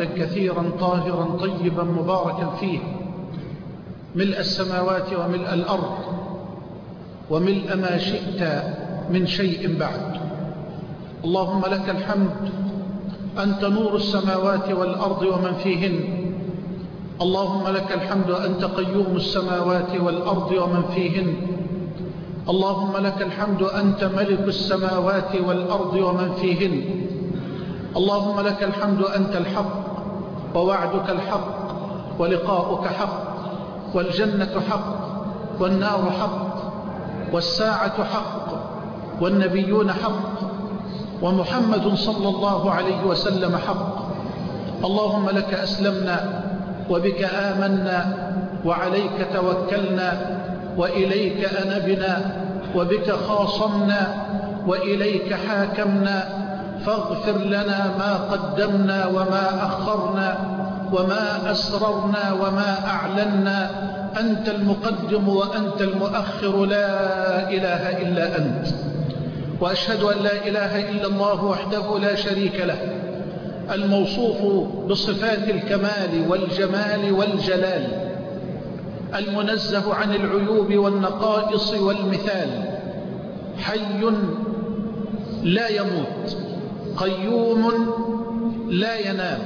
كثيرا طاهرا طيبا مباركا فيه، ملء السماوات وملء الأرض وملء ما شئت من شيء بعد. اللهم لك الحمد، أنت نور السماوات والأرض ومن فيهن. اللهم لك الحمد، أنت قيوم السماوات والأرض ومن فيهن. اللهم لك الحمد، أنت ملك السماوات والأرض ومن فيهن. اللهم لك الحمد، أنت الحق ووعدك الحق ولقاؤك حق والجنة حق والنار حق والساعة حق والنبيون حق ومحمد صلى الله عليه وسلم حق. اللهم لك أسلمنا وبك آمنا وعليك توكلنا وإليك أنبنا وبك خاصمنا وإليك حاكمنا، فاغفر لنا ما قدمنا وما أخرنا وما أسررنا وما أعلنا. أنت المقدم وأنت المؤخر، لا إله إلا أنت. وأشهد أن لا إله إلا الله وحده لا شريك له، الموصوف بصفات الكمال والجمال والجلال، المنزه عن العيوب والنقائص والمثال، حي لا يموت، قيوم لا ينام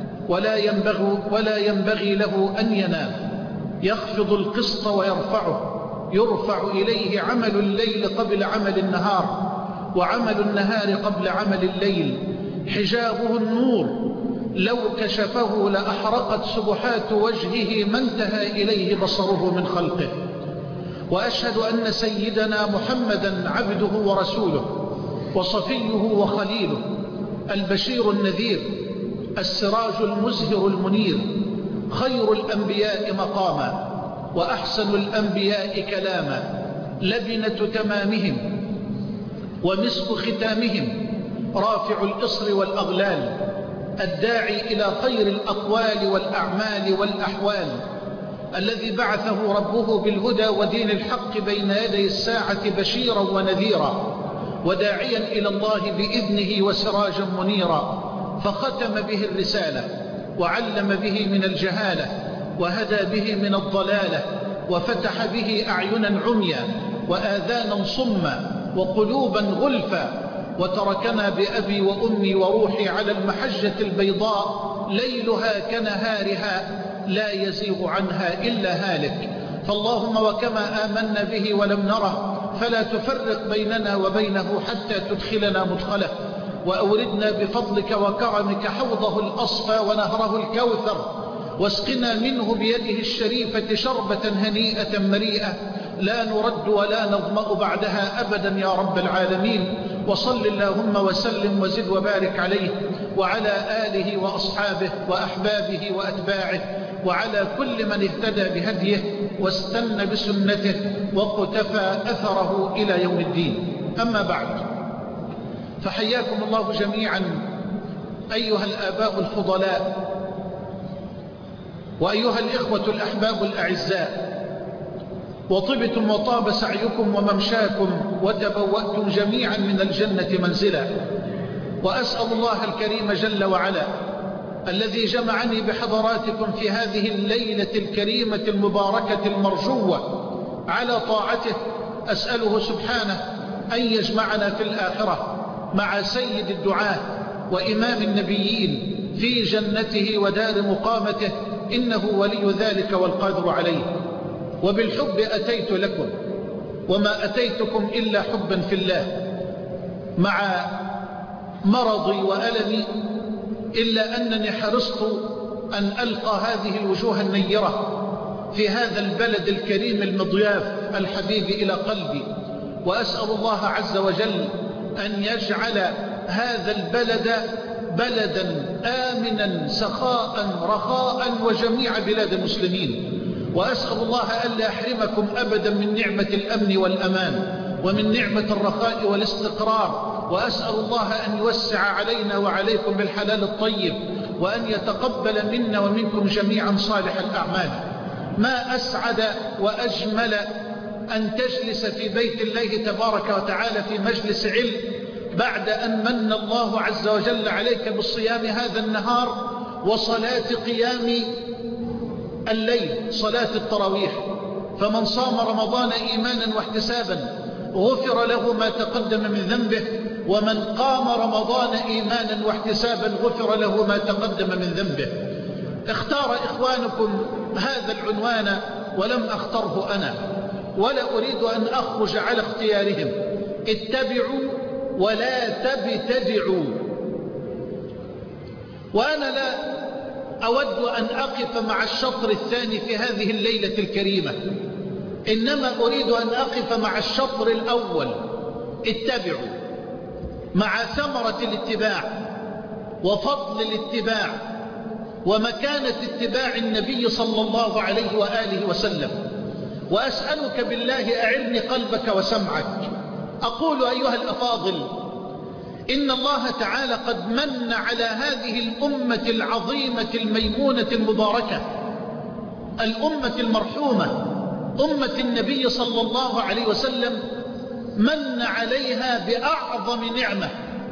ولا ينبغي له أن ينام، يخفض القسط ويرفعه، يرفع إليه عمل الليل قبل عمل النهار وعمل النهار قبل عمل الليل. حجابه النور، لو كشفه لأحرقت سبحات وجهه ما انتهى إليه بصره من خلقه. وأشهد أن سيدنا محمدا عبده ورسوله وصفيه وخليله، البشير النذير، السراج المزهر المنير، خير الأنبياء مقاما وأحسن الأنبياء كلاما، لبنة تمامهم ومسك ختامهم، رافع الإصر والأغلال، الداعي إلى خير الأقوال والأعمال والأحوال، الذي بعثه ربه بالهدى ودين الحق بين يدي الساعة بشيرا ونذيرا وداعيا إلى الله بإذنه وسراجا منيرا، فختم به الرسالة وعلم به من الجهالة وهدى به من الضلالة، وفتح به أعينا عميا وآذانا صما وقلوبا غلفا، وتركنا بأبي وأمي وروحي على المحجة البيضاء ليلها كنهارها لا يزيغ عنها إلا هالك. فاللهم وكما آمنا به ولم نره فلا تفرق بيننا وبينه حتى تدخلنا مدخله، وأوردنا بفضلك وكرمك حوضه الأصفى ونهره الكوثر، واسقنا منه بيده الشريفة شربة هنيئة مريئة لا نرد ولا نظمأ بعدها أبدا يا رب العالمين. وصل اللهم وسلم وزد وبارك عليه وعلى آله وأصحابه وأحبابه وأتباعه وعلى كل من اهتدى بهديه واستنى بسنته وقتفى أثره إلى يوم الدين. أما بعد، فحياكم الله جميعا أيها الآباء الفضلاء وأيها الإخوة الأحباب الأعزاء، وطبتم وطاب سعيكم وممشاكم وتبوأتم جميعا من الجنة منزلا. وأسأل الله الكريم جل وعلا الذي جمعني بحضراتكم في هذه الليلة الكريمة المباركة المرجوة على طاعته، أسأله سبحانه أن يجمعنا في الآخرة مع سيد الدعاة وإمام النبيين في جنته ودار مقامته، إنه ولي ذلك والقادر عليه. وبالحب أتيت لكم وما أتيتكم إلا حبا في الله، مع مرضي وألمي، إلا أنني حرصت أن ألقى هذه الوجوه النيرة في هذا البلد الكريم المضياف الحبيب إلى قلبي. وأسأل الله عز وجل أن يجعل هذا البلد بلدا آمنا سخاء رخاء وجميع بلاد المسلمين. وأسأل الله ألا يحرمكم أبدا من نعمة الأمن والأمان ومن نعمة الرخاء والاستقرار. وأسأل الله أن يوسع علينا وعليكم بالحلال الطيب، وأن يتقبل منا ومنكم جميعا صالح الأعمال. ما أسعد وأجمل أن تجلس في بيت الله تبارك وتعالى في مجلس علم بعد أن من الله عز وجل عليك بالصيام هذا النهار، وصلاة قيام الليل، صلاة التراويح. فمن صام رمضان إيمانا واحتسابا غفر له ما تقدم من ذنبه، ومن قام رمضان إيمانا واحتسابا غفر له ما تقدم من ذنبه. اختار إخوانكم هذا العنوان ولم أختره أنا، ولا أريد أن أخرج على اختيارهم. اتبعوا ولا تبتدعوا. وأنا لا أود أن أقف مع الشطر الثاني في هذه الليلة الكريمة، إنما أريد أن أقف مع الشطر الأول، اتبعوا، مع ثمرة الاتباع وفضل الاتباع ومكانة اتباع النبي صلى الله عليه وآله وسلم. وأسألك بالله أعرني قلبك وسمعك. أقول أيها الأفاضل، إن الله تعالى قد من على هذه الأمة العظيمة الميمونة المباركة، الأمة المرحومة، أمة النبي صلى الله عليه وسلم، من عليها بأعظم نعمة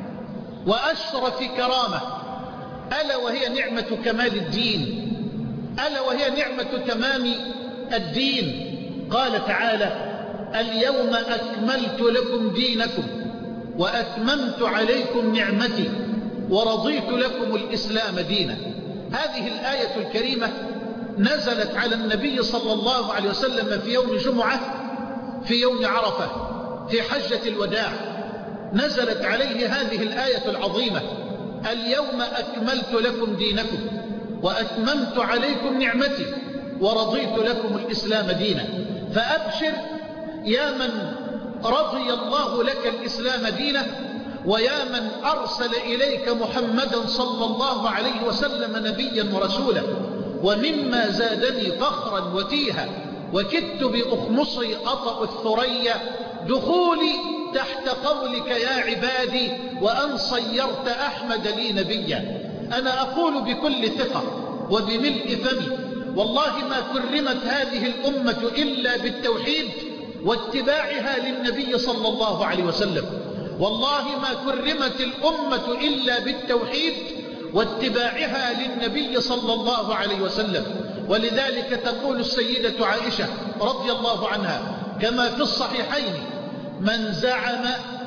وأشرف كرامة، ألا وهي نعمة كمال الدين، ألا وهي نعمة تمام الدين. قال تعالى: اليوم أكملت لكم دينكم وأتممت عليكم نعمتي ورضيت لكم الإسلام دينا. هذه الآية الكريمة نزلت على النبي صلى الله عليه وسلم في يوم جمعة، في يوم عرفة، في حجة الوداع. نزلت عليه هذه الآية العظيمة: اليوم أكملت لكم دينكم وأتممت عليكم نعمتي ورضيت لكم الإسلام دينا. فأبشر يا من رضي الله لك الإسلام دينا، ويا من أرسل إليك محمدا صلى الله عليه وسلم نبيا ورسولا. ومما زادني فخرا وتيها وكدت بأخمصي أطأ الثريا دخولي تحت قولك يا عبادي وأن صيرت أحمد لي نبيا. أنا أقول بكل ثقة وبملء فمي: والله ما كرمت هذه الأمة إلا بالتوحيد واتباعها للنبي صلى الله عليه وسلم. والله ما كرمت الأمة إلا بالتوحيد واتباعها للنبي صلى الله عليه وسلم. ولذلك تقول السيدة عائشة رضي الله عنها كما في الصحيحين: من زعم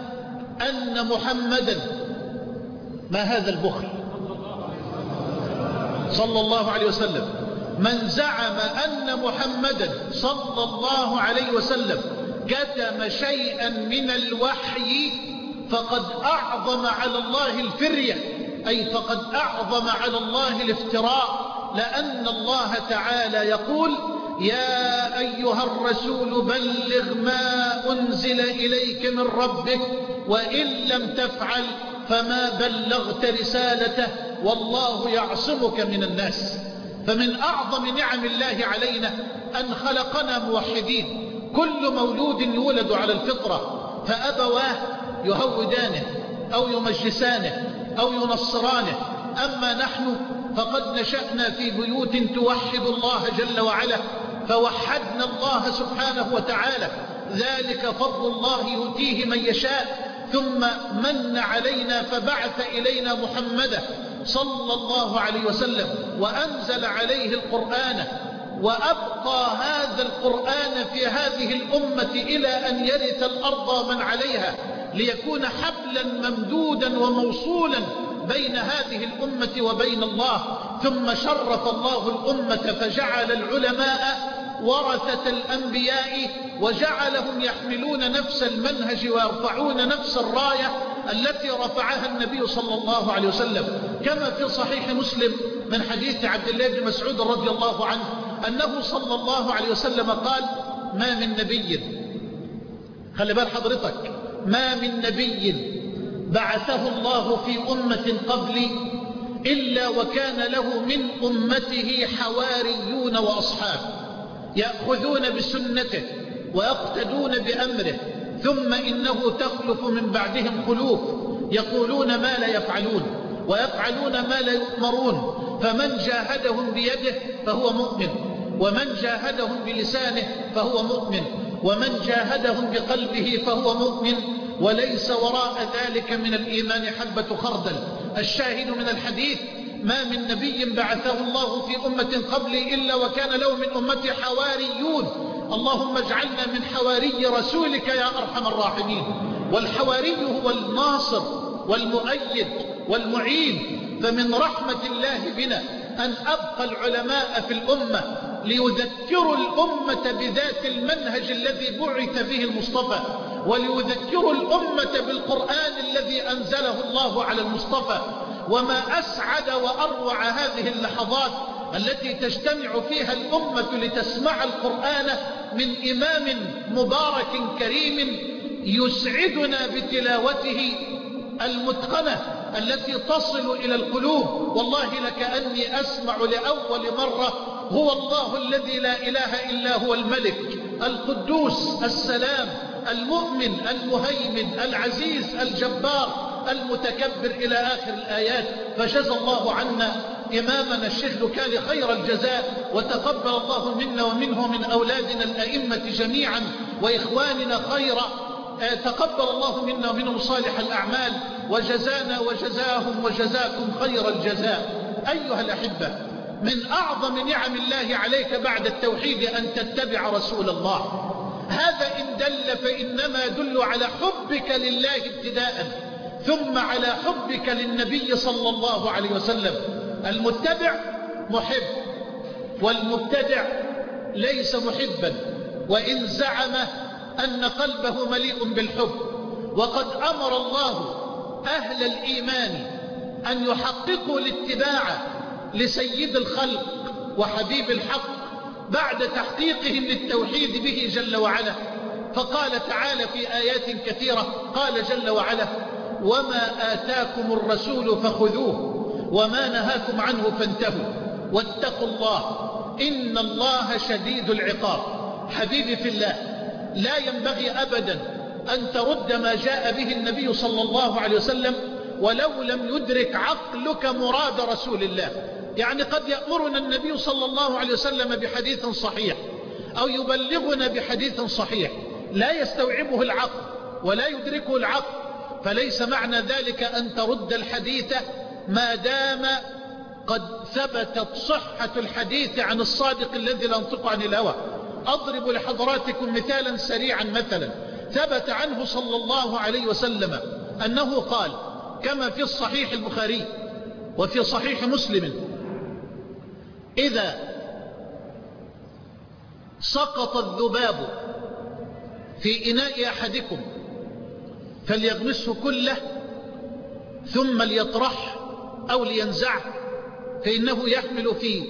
أن محمدا، ما هذا البخل، صلى الله عليه وسلم، من زعم أن محمدا صلى الله عليه وسلم كتم شيئا من الوحي فقد أعظم على الله الفرية، أي فقد أعظم على الله الافتراء. لأن الله تعالى يقول: يا أيها الرسول بلغ ما أنزل إليك من ربك وإن لم تفعل فما بلغت رسالته والله يعصمك من الناس. فمن أعظم نعم الله علينا أن خلقنا موحدين. كل مولود يولد على الفطرة، فأبواه يهودانه أو يمجسانه أو ينصرانه. أما نحن فقد نشأنا في بيوت توحد الله جل وعلا، فوحدنا الله سبحانه وتعالى. ذلك فضل الله يؤتيه من يشاء. ثم من علينا فبعث إلينا محمدا صلى الله عليه وسلم وأنزل عليه القرآن، وأبقى هذا القرآن في هذه الأمة إلى أن يرث الأرض من عليها، ليكون حبلا ممدودا وموصولا بين هذه الأمة وبين الله. ثم شرف الله الأمة فجعل العلماء ورثة الأنبياء، وجعلهم يحملون نفس المنهج ويرفعون نفس الراية التي رفعها النبي صلى الله عليه وسلم. كما في صحيح مسلم من حديث عبد الله بن مسعود رضي الله عنه أنه صلى الله عليه وسلم قال: ما من نبي، خلي بال حضرتك، ما من نبي بعثه الله في أمة قبلي إلا وكان له من أمته حواريون وأصحاب يأخذون بسنته ويقتدون بأمره، ثم إنه تخلف من بعدهم خلوف يقولون ما لا يفعلون ويفعلون ما لا يؤمرون. فمن جاهدهم بيده فهو مؤمن، ومن جاهدهم بلسانه فهو مؤمن، ومن جاهدهم بقلبه فهو مؤمن، وليس وراء ذلك من الإيمان حبة خردل. الشاهد من الحديث ما من نبي بعثه الله في أمة قبلي إلا وكان له من أمتي حواريون. اللهم اجعلنا من حواري رسولك يا أرحم الراحمين. والحواري هو الناصر والمؤيد والمعين. فمن رحمة الله بنا أن أبقى العلماء في الأمة ليذكروا الأمة بذات المنهج الذي بعث به المصطفى، وليذكروا الأمة بالقرآن الذي أنزله الله على المصطفى. وما أسعد وأروع هذه اللحظات التي تجتمع فيها الأمة لتسمع القرآن من إمام مبارك كريم يسعدنا بتلاوته المتقنة التي تصل إلى القلوب. والله لكأني أسمع لأول مرة هو الله الذي لا إله إلا هو الملك القدوس السلام المؤمن المهيمن العزيز الجبار المتكبر إلى آخر الآيات. فجزى الله عنا إمامنا الشيخ لكالي خير الجزاء، وتقبل الله منا ومنه من أولادنا الأئمة جميعا وإخواننا خيرا. تقبل الله منا ومنهم صالح الأعمال، وجزانا وجزاهم وجزاكم خير الجزاء. أيها الأحبة، من أعظم نعم الله عليك بعد التوحيد أن تتبع رسول الله. هذا إن دل فإنما يدل على حبك لله ابتداء، ثم على حبك للنبي صلى الله عليه وسلم. المتبع محب، والمبتدع ليس محبا وإن زعم أن قلبه مليء بالحب. وقد أمر الله أهل الإيمان أن يحققوا الاتباع لسيد الخلق وحبيب الحق بعد تحقيقهم للتوحيد به جل وعلا. فقال تعالى في آيات كثيرة، قال جل وعلا: وما آتاكم الرسول فخذوه وما نهاكم عنه فانتهوا واتقوا الله إن الله شديد العقاب. حبيبي في الله، لا ينبغي أبدا أن ترد ما جاء به النبي صلى الله عليه وسلم ولو لم يدرك عقلك مراد رسول الله. يعني قد يأمرنا النبي صلى الله عليه وسلم بحديث صحيح أو يبلغنا بحديث صحيح لا يستوعبه العقل ولا يدركه العقل، فليس معنى ذلك أن ترد الحديث ما دام قد ثبتت صحة الحديث عن الصادق الذي لا ينطق عن الهوى. أضرب لحضراتكم مثالا سريعا. مثلا ثبت عنه صلى الله عليه وسلم أنه قال كما في الصحيح البخاري وفي صحيح مسلم: إذا سقط الذباب في إناء أحدكم فليغمسه كله ثم ليطرح أو لينزعه، فإنه يحمل في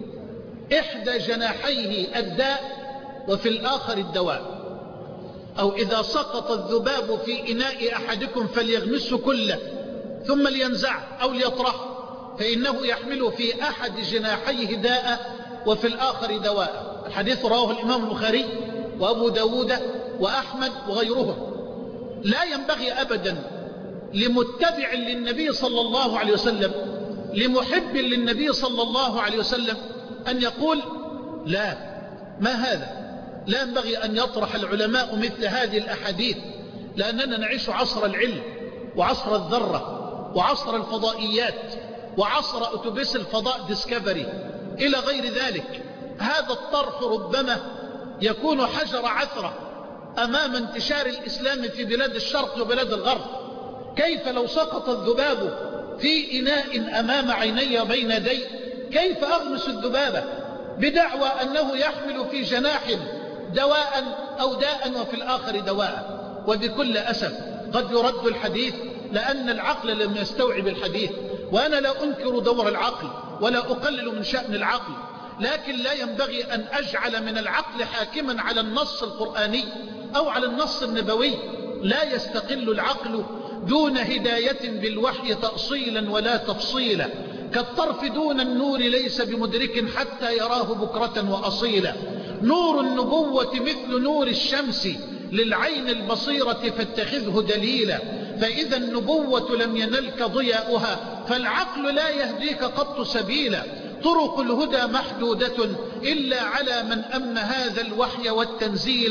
إحدى جناحيه الداء وفي الآخر الدواء. أو إذا سقط الذباب في إناء أحدكم فليغمسه كله ثم لينزعه أو ليطرحه، فإنه يحمل في أحد جناحيه داء وفي الآخر دواء. الحديث رواه الإمام البخاري وأبو داود وأحمد وغيرهم. لا ينبغي أبدا لمتبع للنبي صلى الله عليه وسلم، لمحب للنبي صلى الله عليه وسلم، أن يقول لا، ما هذا. لا ينبغي أن يطرح العلماء مثل هذه الأحاديث، لأننا نعيش عصر العلم وعصر الذرة وعصر الفضائيات وعصر أتوبيس الفضاء ديسكفري إلى غير ذلك. هذا الطرح ربما يكون حجر عثرة أمام انتشار الإسلام في بلاد الشرق وبلاد الغرب. كيف لو سقط الذباب في إناء أمام عيني وبين يدي، كيف أغمس الذبابة بدعوى أنه يحمل في جناح دواء أو داء وفي الآخر دواء؟ وبكل أسف قد يرد الحديث لأن العقل لم يستوعب الحديث. وأنا لا أنكر دور العقل ولا أقلل من شأن العقل، لكن لا ينبغي أن أجعل من العقل حاكما على النص القرآني أو على النص النبوي. لا يستقل العقل دون هداية بالوحي تأصيلا ولا تفصيلا، كالطرف دون النور ليس بمدرك حتى يراه بكرة وأصيلا. نور النبوة مثل نور الشمس للعين البصيرة فاتخذه دليلا، فإذا النبوة لم ينلك ضياؤها فالعقل لا يهديك قط سبيلا. طرق الهدى محدودة إلا على من أم هذا الوحي والتنزيل،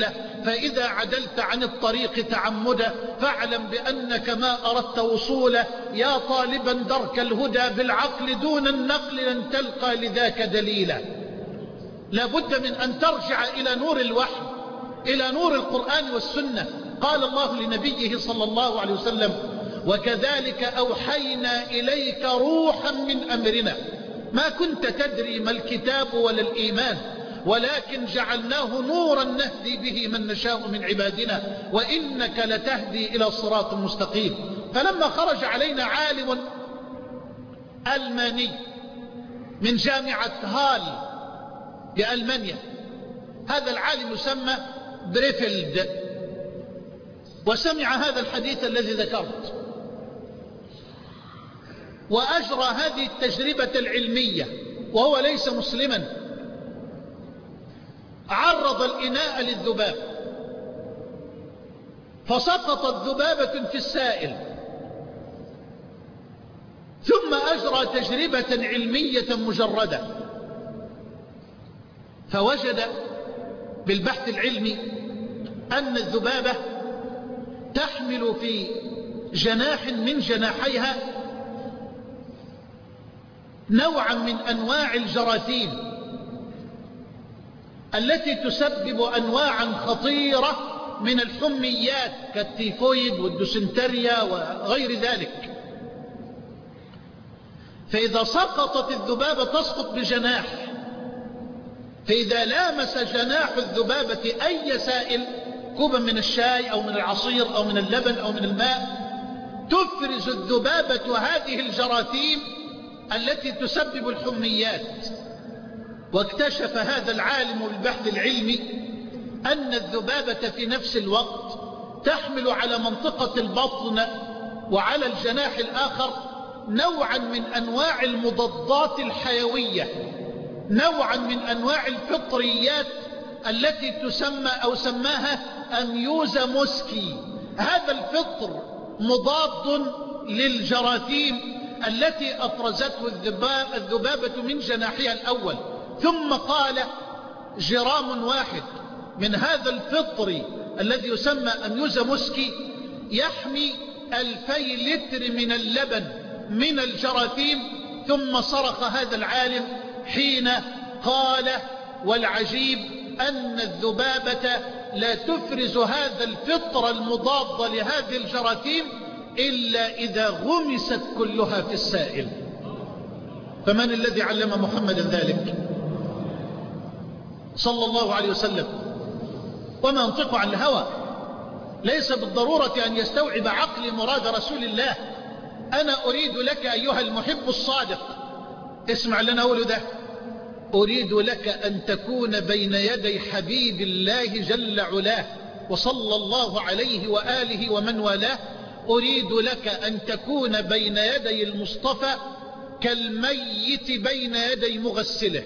فإذا عدلت عن الطريق تعمدا فاعلم بأنك ما أردت وصوله. يا طالبا درك الهدى بالعقل دون النقل لن تلقى لذاك دليلا. لابد من أن ترجع إلى نور الوحي، إلى نور القرآن والسنة. قال الله لنبيه صلى الله عليه وسلم: وكذلك أوحينا إليك روحا من أمرنا ما كنت تدري ما الكتاب ولا الإيمان ولكن جعلناه نورا نهدي به من نشاء من عبادنا وإنك لتهدي إلى صراط مستقيم. فلما خرج علينا عالم ألماني من جامعة هال بألمانيا، هذا العالم يسمى بريفيلد، وسمع هذا الحديث الذي ذكرت وأجرى هذه التجربة العلمية وهو ليس مسلما. عرض الإناء للذباب فسقطت ذبابة في السائل، ثم أجرى تجربة علمية مجردة فوجد بالبحث العلمي أن الذبابة تحمل في جناح من جناحيها نوعا من أنواع الجراثيم التي تسبب أنواعا خطيرة من الحميات كالتيفويد والدوسنتريا وغير ذلك. فإذا سقطت الذبابة تسقط بجناح، فإذا لامس جناح الذبابة أي سائل كوبا من الشاي أو من العصير أو من اللبن أو من الماء تفرز الذبابة هذه الجراثيم التي تسبب الحميات. واكتشف هذا العالم بالبحث العلمي أن الذبابة في نفس الوقت تحمل على منطقة البطن وعلى الجناح الآخر نوعا من أنواع المضادات الحيوية، نوعا من أنواع الفطريات التي تسمى أو سماها أميوزا موسكي. هذا الفطر مضاد للجراثيم التي أفرزته الذبابة من جناحها الأول. ثم قال جرام واحد من هذا الفطر الذي يسمى أميوزا موسكي يحمي 2000 لتر من اللبن من الجراثيم. ثم صرخ هذا العالم حين قال: والعجيب أن الذبابة لا تفرز هذا الفطر المضاد لهذه الجراثيم إلا إذا غمست كلها في السائل. فمن الذي علم محمدا ذلك صلى الله عليه وسلم؟ وما ينطق عن الهوى، ليس بالضرورة أن يستوعب عقلي مراد رسول الله. أنا أريد لك أيها المحب الصادق، اسمع لنا أقول ده، أريد لك أن تكون بين يدي حبيب الله جل علاه وصلى الله عليه وآله ومن والاه. أريد لك أن تكون بين يدي المصطفى كالميت بين يدي مغسله.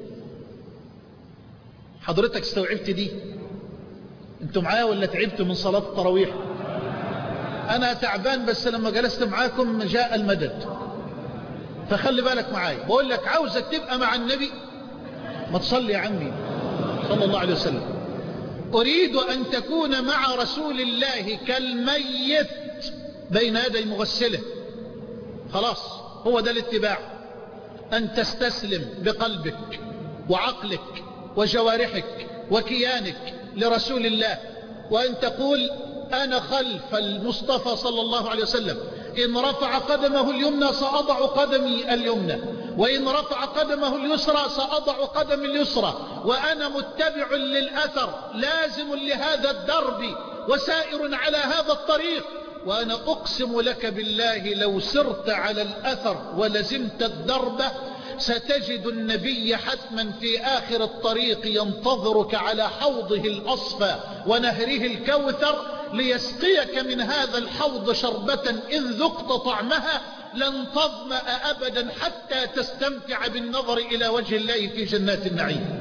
حضرتك استوعبت دي؟ انتم معايا ولا تعبت من صلاة التراويح؟ أنا تعبان، بس لما جلست معاكم جاء المدد. فخلي بالك معايا، بقول لك عاوزك تبقى مع النبي، ما تصلي يا عمي صلى الله عليه وسلم. أريد أن تكون مع رسول الله كالميت بين يدي مغسله. خلاص، هو ده الاتباع، أن تستسلم بقلبك وعقلك وجوارحك وكيانك لرسول الله، وأن تقول: أنا خلف المصطفى صلى الله عليه وسلم، إن رفع قدمه اليمنى سأضع قدمي اليمنى، وإن رفع قدمه اليسرى سأضع قدمي اليسرى، وأنا متبع للأثر لازم لهذا الدرب وسائر على هذا الطريق. وأنا أقسم لك بالله لو سرت على الأثر ولزمت الدرب ستجد النبي حتما في آخر الطريق ينتظرك على حوضه الأصفى ونهره الكوثر ليسقيك من هذا الحوض شربة إن ذقت طعمها لن تظمأ أبدا حتى تستمتع بالنظر إلى وجه الله في جنات النعيم.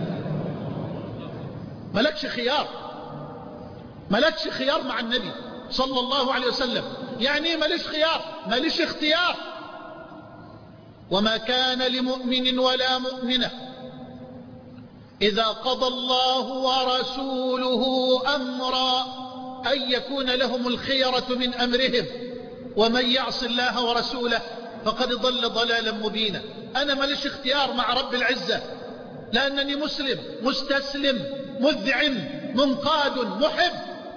ملكش خيار، ملكش خيار مع النبي صلى الله عليه وسلم. يعني مليش خيار، مليش اختيار. وما كان لمؤمن ولا مؤمنة إذا قضى الله ورسوله أمرا أن يكون لهم الخيرة من أمرهم ومن يعص الله ورسوله فقد ضل ضلالا مبينا. أنا ماليش اختيار مع رب العزة، لأنني مسلم مستسلم مذعن منقاد محب،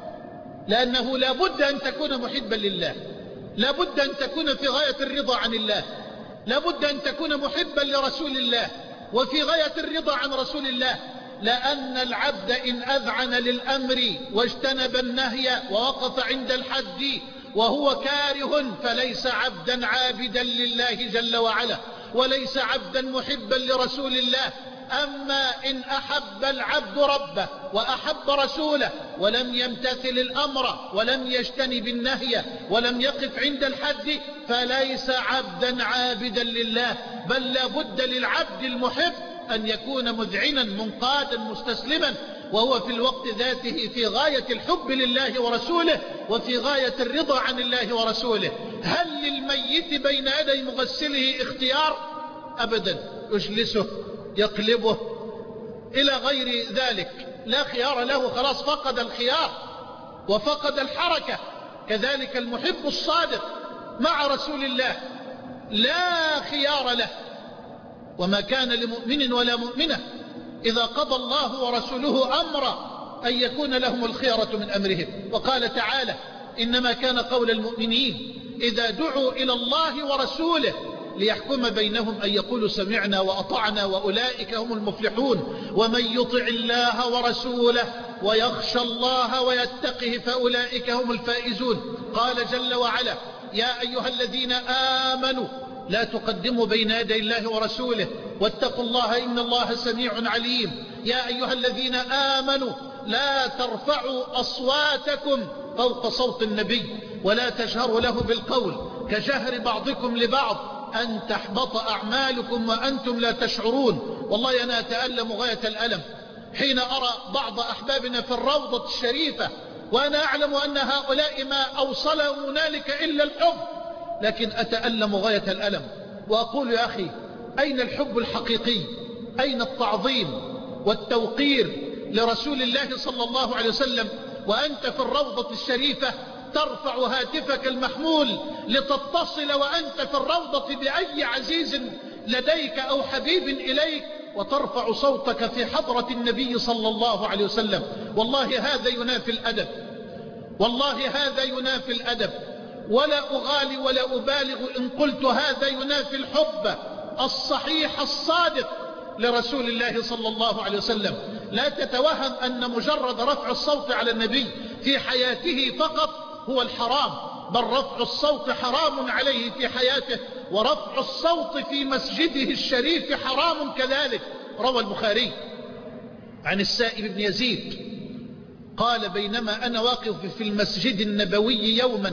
لأنه لا بد أن تكون محبا لله، لا بد أن تكون في غاية الرضا عن الله، لا بد أن تكون محبا لرسول الله وفي غاية الرضا عن رسول الله، لأن العبد إن أذعن للأمر واجتنب النهي ووقف عند الحد وهو كاره فليس عبدا عابدا لله جل وعلا، وليس عبدا محبا لرسول الله. أما إن أحب العبد ربه وأحب رسوله ولم يمتثل الأمر ولم يجتنب النهي ولم يقف عند الحد فليس عبدا عابدا لله، بل لا بد للعبد المحب أن يكون مذعنا منقادا مستسلما، وهو في الوقت ذاته في غاية الحب لله ورسوله وفي غاية الرضا عن الله ورسوله. هل للميت بين يدي مغسله اختيار؟ أبدا، يجلسه يقلبه إلى غير ذلك، لا خيار له، خلاص فقد الخيار وفقد الحركة. كذلك المحب الصادق مع رسول الله لا خيار له. وما كان لمؤمن ولا مؤمنة إذا قضى الله ورسوله أمرا أن يكون لهم الخيرة من أمرهم. وقال تعالى: إنما كان قول المؤمنين إذا دعوا إلى الله ورسوله ليحكم بينهم أن يقولوا سمعنا وأطعنا وأولئك هم المفلحون، ومن يطع الله ورسوله ويخشى الله ويتقه فأولئك هم الفائزون. قال جل وعلا: يا أيها الذين آمنوا لا تقدموا بين يدي الله ورسوله واتقوا الله إن الله سميع عليم. يا أيها الذين آمنوا لا ترفعوا أصواتكم فوق صوت النبي ولا تجهروا له بالقول كجهر بعضكم لبعض أن تحبط أعمالكم وأنتم لا تشعرون. والله أنا أتألم غاية الألم حين أرى بعض أحبابنا في الروضة الشريفة، وأنا أعلم أن هؤلاء ما أوصلهم هنالك إلا الحب، لكن أتألم غاية الألم وأقول: يا أخي، أين الحب الحقيقي؟ أين التعظيم والتوقير لرسول الله صلى الله عليه وسلم وأنت في الروضة الشريفة ترفع هاتفك المحمول لتتصل وأنت في الروضة بأي عزيز لديك أو حبيب إليك، وترفع صوتك في حضرة النبي صلى الله عليه وسلم؟ والله هذا ينافي الأدب، والله هذا ينافي الأدب، ولا أغالي ولا أبالغ إن قلت هذا ينافي الحب الصحيح الصادق لرسول الله صلى الله عليه وسلم. لا تتوهم أن مجرد رفع الصوت على النبي في حياته فقط هو الحرام، بل رفع الصوت حرام عليه في حياته، ورفع الصوت في مسجده الشريف حرام كذلك. روى البخاري عن السائب بن يزيد قال: بينما أنا واقف في المسجد النبوي يوما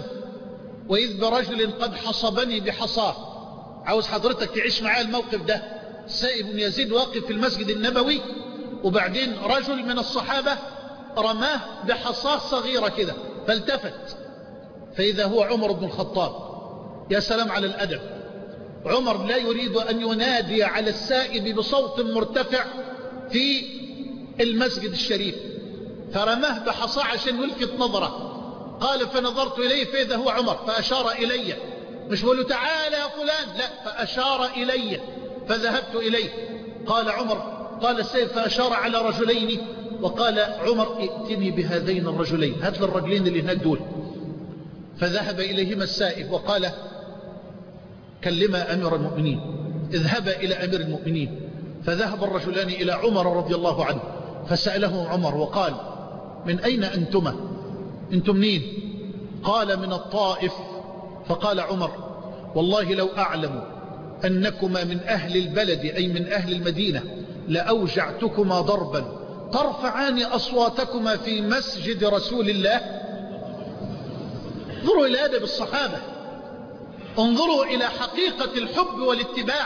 وإذ برجل قد حصبني بحصاه. عاوز حضرتك تعيش معايا الموقف ده. السائب بن يزيد واقف في المسجد النبوي، وبعدين رجل من الصحابة رماه بحصاه صغيرة كده، فالتفت فإذا هو عمر بن الخطاب. يا سلام على الأدب! عمر لا يريد أن ينادي على السائب بصوت مرتفع في المسجد الشريف، فرماه بحصاه عشان يلفت نظره. قال: فنظرت إليه فإذا هو عمر، فأشار إلي، مش بقول له تعالى يا فلان، لا، فأشار إلي فذهبت إليه. قال عمر، قال السيد: فأشار على رجلين، وقال عمر: ائتني بهذين الرجلين، هات لي الرجلين اللي هناك دول. فذهب إليهما السائب وقال: كلما أمير المؤمنين، اذهبا إلى أمير المؤمنين. فذهب الرجلان إلى عمر رضي الله عنه، فسأله عمر وقال: من أين أنتما؟ أنتم منين؟ قال: من الطائف. فقال عمر: والله لو أعلم أنكما من أهل البلد أي من أهل المدينة لأوجعتكما ضربا ترفعان أصواتكما في مسجد رسول الله. انظروا إلى أدب الصحابة، انظروا إلى حقيقة الحب والاتباع.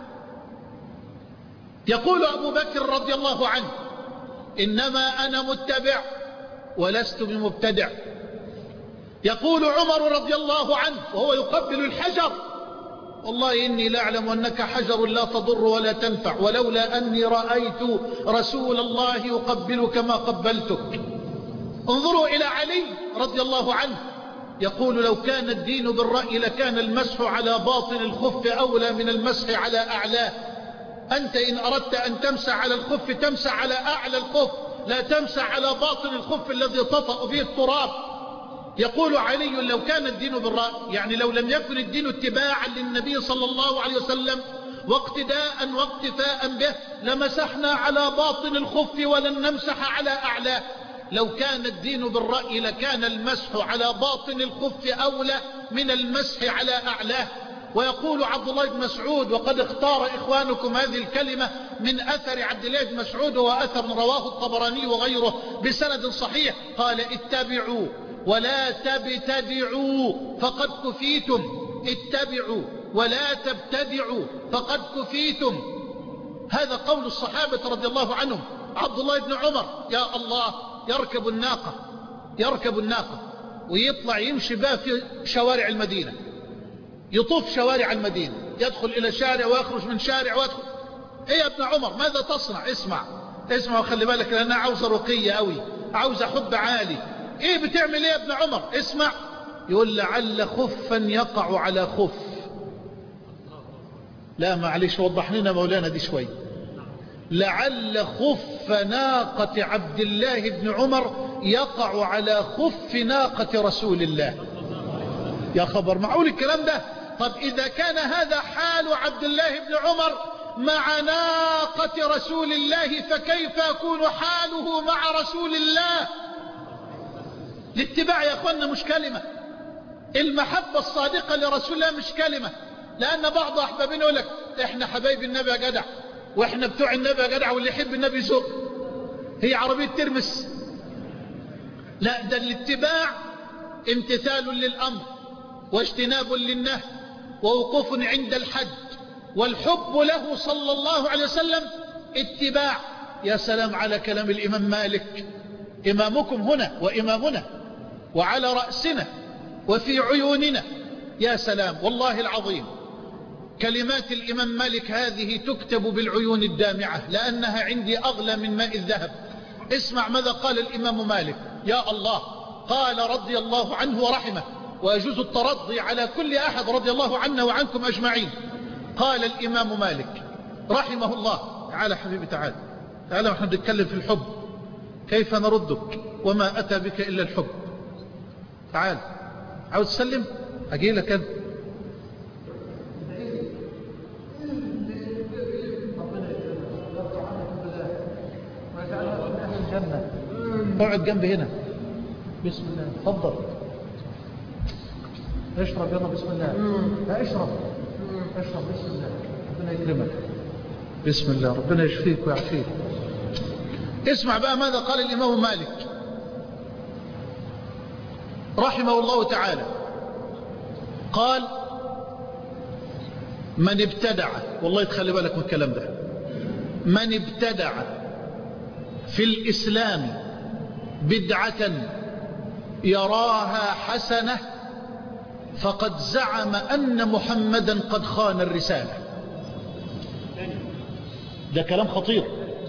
يقول أبو بكر رضي الله عنه: إنما أنا متبع ولست بمبتدع. يقول عمر رضي الله عنه وهو يقبل الحجر: والله إني لأعلم أنك حجر لا تضر ولا تنفع، ولولا أني رأيت رسول الله يقبلك ما قبلتك. انظروا إلى علي رضي الله عنه يقول لو كان الدين بالرأي لكان المسح على باطن الخف أولى من المسح على أعلاه. أنت إن أردت أن تمسح على الخف تمسح على أعلى الخف، لا تمسح على باطن الخف الذي تطأ فيه التراب. يقول علي لو كان الدين بالرأي، يعني لو لم يكن الدين اتباعا للنبي صلى الله عليه وسلم واقتداء واقتفاء به لمسحنا على باطن الخف ولن نمسح على أعلاه. لو كان الدين بالرأي لكان المسح على باطن الخف أولى من المسح على أعلاه. ويقول عبد الله بن مسعود، وقد اختار إخوانكم هذه الكلمة من أثر عبد الله بن مسعود، وأثر رواه الطبراني وغيره بسند صحيح، قال اتبعوا ولا تبتدعوا فقد كفيتم، اتبعوا ولا تبتدعوا فقد كفيتم. هذا قول الصحابة رضي الله عنهم. عبد الله بن عمر يا الله يركب الناقة ويطلع يمشي بها في شوارع المدينة، يطوف شوارع المدينة، يدخل إلى شارع ويخرج من شارع ويدخل. ايه يا ابن عمر ماذا تصنع؟ اسمع وخلي بالك لأنها عاوزة رقية قوي، عاوزة حب عالي. ايه بتعمل ايه يا ابن عمر؟ اسمع، يقول لعل خفا يقع على خف. لا معلش وضح لنا مولانا دي شوي. لعل خف ناقة عبد الله بن عمر يقع على خف ناقة رسول الله. يا خبر، معقول الكلام ده؟ طب إذا كان هذا حال عبد الله بن عمر مع ناقة رسول الله فكيف يكون حاله مع رسول الله؟ الاتباع يا أخوانا مش كلمة، المحبة الصادقة لرسول الله مش كلمة. لأن بعض أحبابنا يقول لك إحنا حبايب النبي يا جدع، وإحنا بتوع النبي يا جدع، واللي يحب النبي يزق. هي عربية ترمس؟ لا، ده الاتباع امتثال للأمر واجتناب للنهي ووقوف عند الحد، والحب له صلى الله عليه وسلم اتباع. يا سلام على كلام الإمام مالك، إمامكم هنا وإمامنا وعلى رأسنا وفي عيوننا. يا سلام والله العظيم، كلمات الإمام مالك هذه تكتب بالعيون الدامعة لأنها عندي أغلى من ماء الذهب. اسمع ماذا قال الإمام مالك. يا الله، قال رضي الله عنه ورحمه، ويجوز الترضي على كل أحد رضي الله عنه وعنكم أجمعين. قال الإمام مالك رحمه الله، تعالى حبيبي تعالى ونحن نتكلم في الحب، كيف نردك وما أتى بك إلا الحب. تعال، عاوز تسلم أجي لك أنا. اقعد جنبي هنا. بسم الله، تفضل اشرب يلا. بسم الله. لا اشرب بسم الله. ربنا يكرمك. بسم الله، ربنا يشفيك ويعافيك. اسمع بقى ماذا قال الإمام مالك رحمه الله تعالى. قال من ابتدع، والله تخلي بالك من الكلام ده، من ابتدع في الإسلام بدعة يراها حسنة فقد زعم أن محمدا قد خان الرسالة. ده كلام خطير.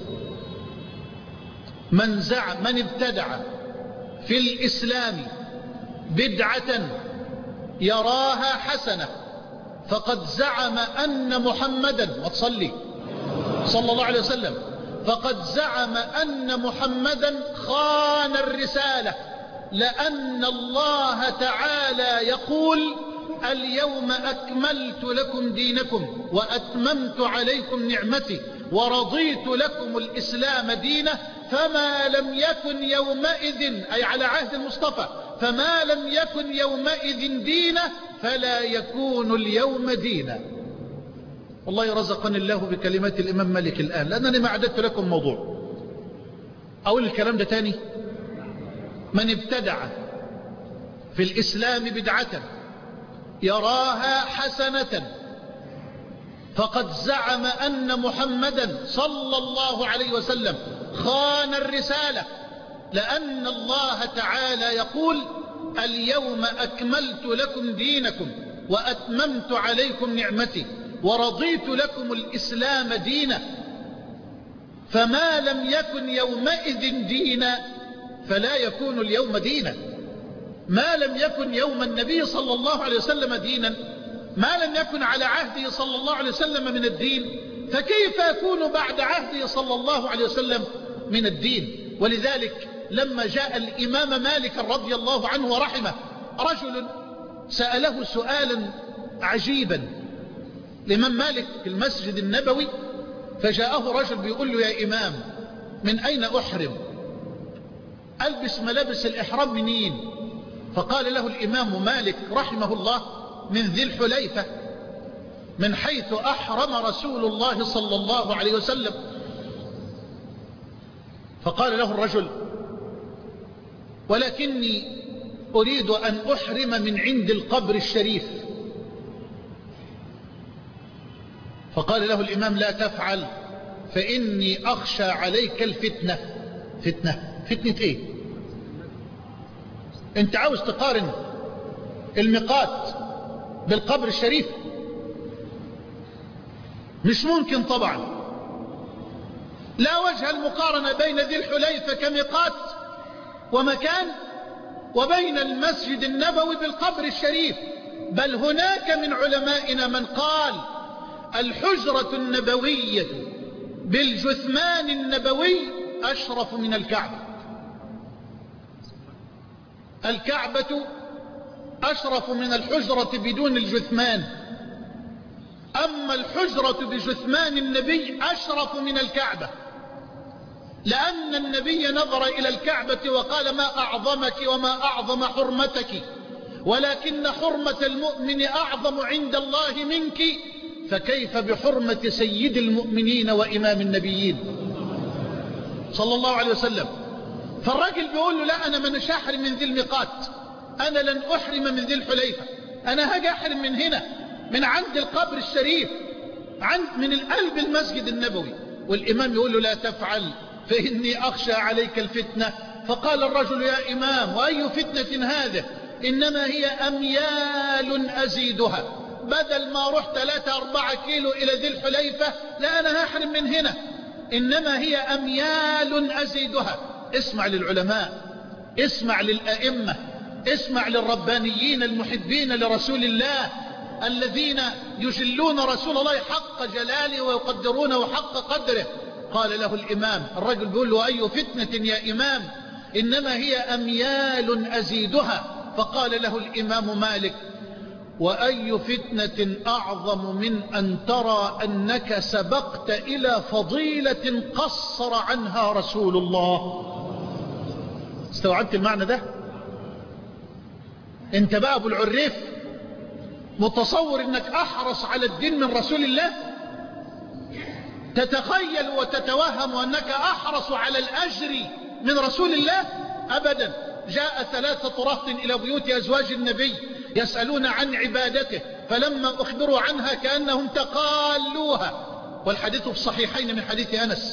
من ابتدع في الإسلام بدعة يراها حسنة فقد زعم أن محمدا، وتصلي صلى الله عليه وسلم، فقد زعم أن محمدا خان الرسالة. لأن الله تعالى يقول اليوم أكملت لكم دينكم وأتممت عليكم نعمتي ورضيت لكم الإسلام دينا، فما لم يكن يومئذ، أي على عهد المصطفى، فما لم يكن يومئذ دينا فلا يكون اليوم دينا. والله رزقني الله بكلمات الإمام مالك الآن، لأنني ما عددت لكم موضوع. أقول الكلام ده تاني. من ابتدع في الإسلام بدعة يراها حسنة فقد زعم أن محمدا صلى الله عليه وسلم خان الرسالة. لأن الله تعالى يقول اليوم أكملت لكم دينكم وأتممت عليكم نعمتي ورضيت لكم الإسلام دينا، فما لم يكن يومئذ دينا فلا يكون اليوم دينا. ما لم يكن يوم النبي صلى الله عليه وسلم دينا، ما لم يكن على عهده صلى الله عليه وسلم من الدين، فكيف يكون بعد عهده صلى الله عليه وسلم من الدين؟ ولذلك لما جاء الإمام مالك رضي الله عنه ورحمه رجل سأله سؤالا عجيبا، الإمام مالك في المسجد النبوي، فجاءه رجل بيقول له: يا إمام، من أين أحرم؟ ألبس ملابس الإحرام منين؟ فقال له الإمام مالك رحمه الله: من ذي الحليفة، من حيث أحرم رسول الله صلى الله عليه وسلم. فقال له الرجل: ولكني أريد أن أحرم من عند القبر الشريف. فقال له الإمام: لا تفعل، فإني أخشى عليك الفتنة. فتنة إيه؟ أنت عاوز تقارن الميقات بالقبر الشريف؟ مش ممكن طبعا، لا وجه المقارنة بين ذي الحليفة كميقات ومكان وبين المسجد النبوي بالقبر الشريف. بل هناك من علمائنا من قال: الحجرة النبوية بالجثمان النبوي أشرف من الكعبة. الكعبة أشرف من الحجرة بدون الجثمان، أما الحجرة بجثمان النبي أشرف من الكعبة، لأن النبي نظر إلى الكعبة وقال: ما أعظمك وما أعظم حرمتك، ولكن حرمة المؤمن أعظم عند الله منك، فكيف بحرمة سيد المؤمنين وإمام النبيين صلى الله عليه وسلم؟ فالراجل بيقول له: لا، أنا منش أحرم من ذي الميقات، أنا لن أحرم من ذي الحليفة، أنا هاجي أحرم من هنا، من عند القبر الشريف، من القلب المسجد النبوي. والإمام يقول له: لا تفعل، فإني أخشى عليك الفتنة. فقال الرجل: يا إمام، وأي فتنة هذا؟ إنما هي أميال أزيدها، بدل ما رحت 3-4 كيلو إلى ذي الحليفة، لا، أنا هحرم من هنا، إنما هي أميال أزيدها. اسمع للعلماء، اسمع للأئمة، اسمع للربانيين المحبين لرسول الله الذين يجلون رسول الله حق جلاله ويقدرونه حق قدره. قال له الإمام، الرجل بيقول له: أي فتنة يا إمام؟ إنما هي أميال أزيدها. فقال له الإمام مالك: وأي فتنة أعظم من أن ترى أنك سبقت إلى فضيلة قصر عنها رسول الله؟ استوعبت المعنى ده؟ انت بقى ابو العريف متصور انك احرص على الدين من رسول الله؟ تتخيل وتتوهم انك احرص على الاجر من رسول الله؟ ابدا. جاء 3 رهط الى بيوت ازواج النبي يسألون عن عبادته، فلما اخبروا عنها كأنهم تقالوها، والحديث في الصحيحين من حديث انس.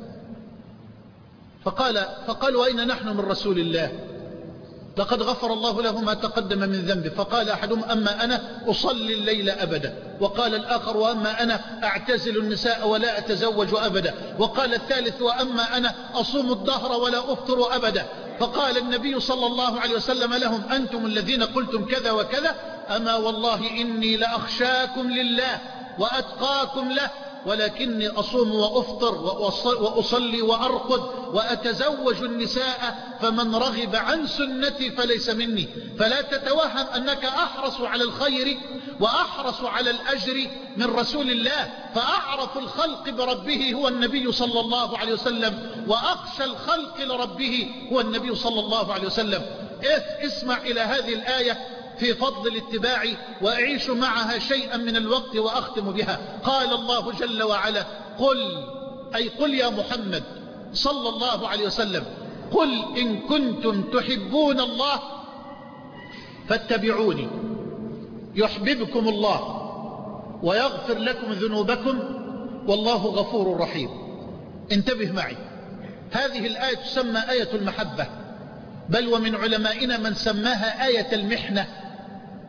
فقالوا: أين نحن من رسول الله؟ لقد غفر الله له ما تقدم من ذنبه. فقال أحدهم: أما أنا أصلي الليل أبدا. وقال الآخر: وأما أنا أعتزل النساء ولا أتزوج أبدا. وقال الثالث: وأما أنا أصوم الدهر ولا أفطر أبدا. فقال النبي صلى الله عليه وسلم لهم: أنتم الذين قلتم كذا وكذا، أما والله إني لأخشاكم لله وأتقاكم له، ولكني أصوم وأفطر وأصلي وأرقد وأتزوج النساء، فمن رغب عن سنتي فليس مني. فلا تتوهم أنك أحرص على الخير وأحرص على الأجر من رسول الله. فأعرف الخلق بربه هو النبي صلى الله عليه وسلم، وأخشى الخلق لربه هو النبي صلى الله عليه وسلم. اسمع إلى هذه الآية في فضل الاتباع، وأعيش معها شيئا من الوقت وأختم بها. قال الله جل وعلا: قل يا محمد صلى الله عليه وسلم، قل إن كنتم تحبون الله فاتبعوني يحببكم الله ويغفر لكم ذنوبكم والله غفور رحيم. انتبه معي، هذه الآية تسمى آية المحبة، بل ومن علمائنا من سماها آية المحنة،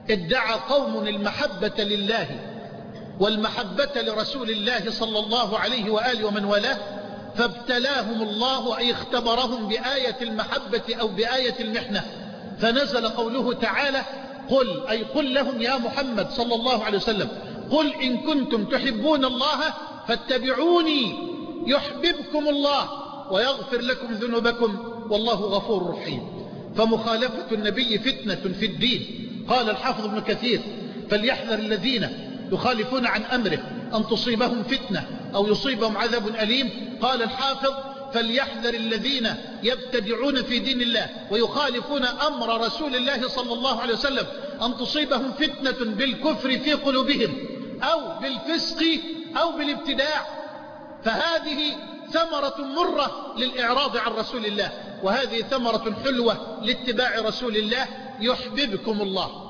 ادعى قوم المحبة لله والمحبة لرسول الله صلى الله عليه وآله ومن والاه، فابتلاهم الله أي اختبرهم بآية المحبة أو بآية المحنة، فنزل قوله تعالى: قل، أي قل لهم يا محمد صلى الله عليه وسلم، قل إن كنتم تحبون الله فاتبعوني يحببكم الله ويغفر لكم ذنوبكم والله غفور رحيم. فمخالفة النبي فتنة في الدين. قال الحافظ ابن كثير: فليحذر الذين يخالفون عن أمره أن تصيبهم فتنة أو يصيبهم عذاب أليم. قال الحافظ: فليحذر الذين يبتدعون في دين الله ويخالفون أمر رسول الله صلى الله عليه وسلم أن تصيبهم فتنة بالكفر في قلوبهم أو بالفسق أو بالابتداع، فهذه ثمرة مرة للإعراض عن رسول الله، وهذه ثمرة حلوة لاتباع رسول الله يحببكم الله.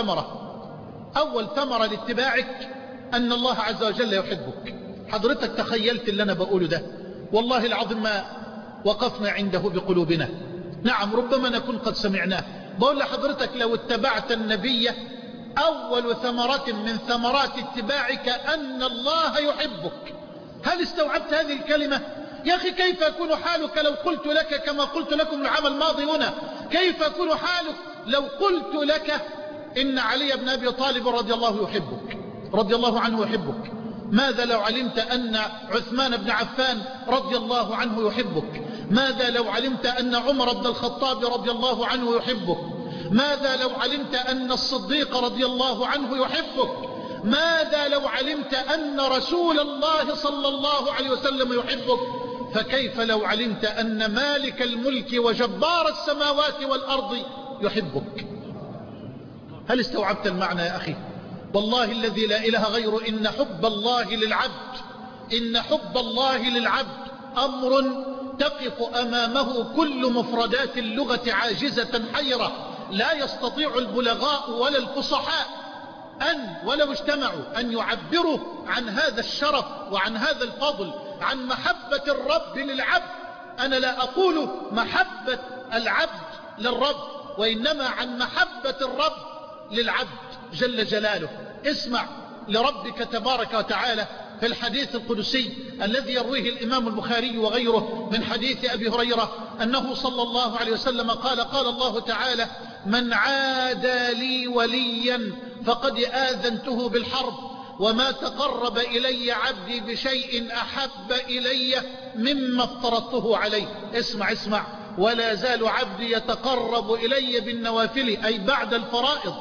أول ثمرة لاتباعك أن الله عز وجل يحبك. حضرتك تخيلت اللي أنا بقوله ده؟ والله العظيم ما وقفنا عنده بقلوبنا. نعم، ربما نكون قد سمعناه. بقول لحضرتك لو اتبعت النبي أول ثمرة من ثمرات اتباعك أن الله يحبك. هل استوعبت هذه الكلمة؟ يا أخي كيف يكون حالك لو قلت لك كما قلت لكم العام الماضي هنا، كيف يكون حالك لو قلت لك إن علي بن أبي طالب رضي الله يحبك، رضي الله عنه يحبك؟ ماذا لو علمت أن عثمان بن عفان رضي الله عنه يحبك؟ ماذا لو علمت أن عمر بن الخطاب رضي الله عنه يحبك؟ ماذا لو علمت أن الصديق رضي الله عنه يحبك؟ ماذا لو علمت أن رسول الله صلى الله عليه وسلم يحبك؟ فكيف لو علمت أن مالك الملك وجبار السماوات والأرض يحبك؟ هل استوعبت المعنى يا أخي؟ والله الذي لا إله غيره إن حب الله للعبد أمر تقف أمامه كل مفردات اللغة عاجزة حيرة، لا يستطيع البلغاء ولا الفصحاء ولو اجتمعوا أن يعبروا عن هذا الشرف وعن هذا الفضل، عن محبة الرب للعبد. أنا لا أقول محبة العبد للرب، وإنما عن محبة الرب للعبد جل جلاله. اسمع لربك تبارك وتعالى في الحديث القدسي الذي يرويه الإمام البخاري وغيره من حديث أبي هريرة أنه صلى الله عليه وسلم قال: قال الله تعالى: من عادى لي وليا فقد آذنته بالحرب، وما تقرب إلي عبدي بشيء أحب إلي مما افترضته عليه. اسمع: ولا زال عبدي يتقرب إلي بالنوافل، أي بعد الفرائض،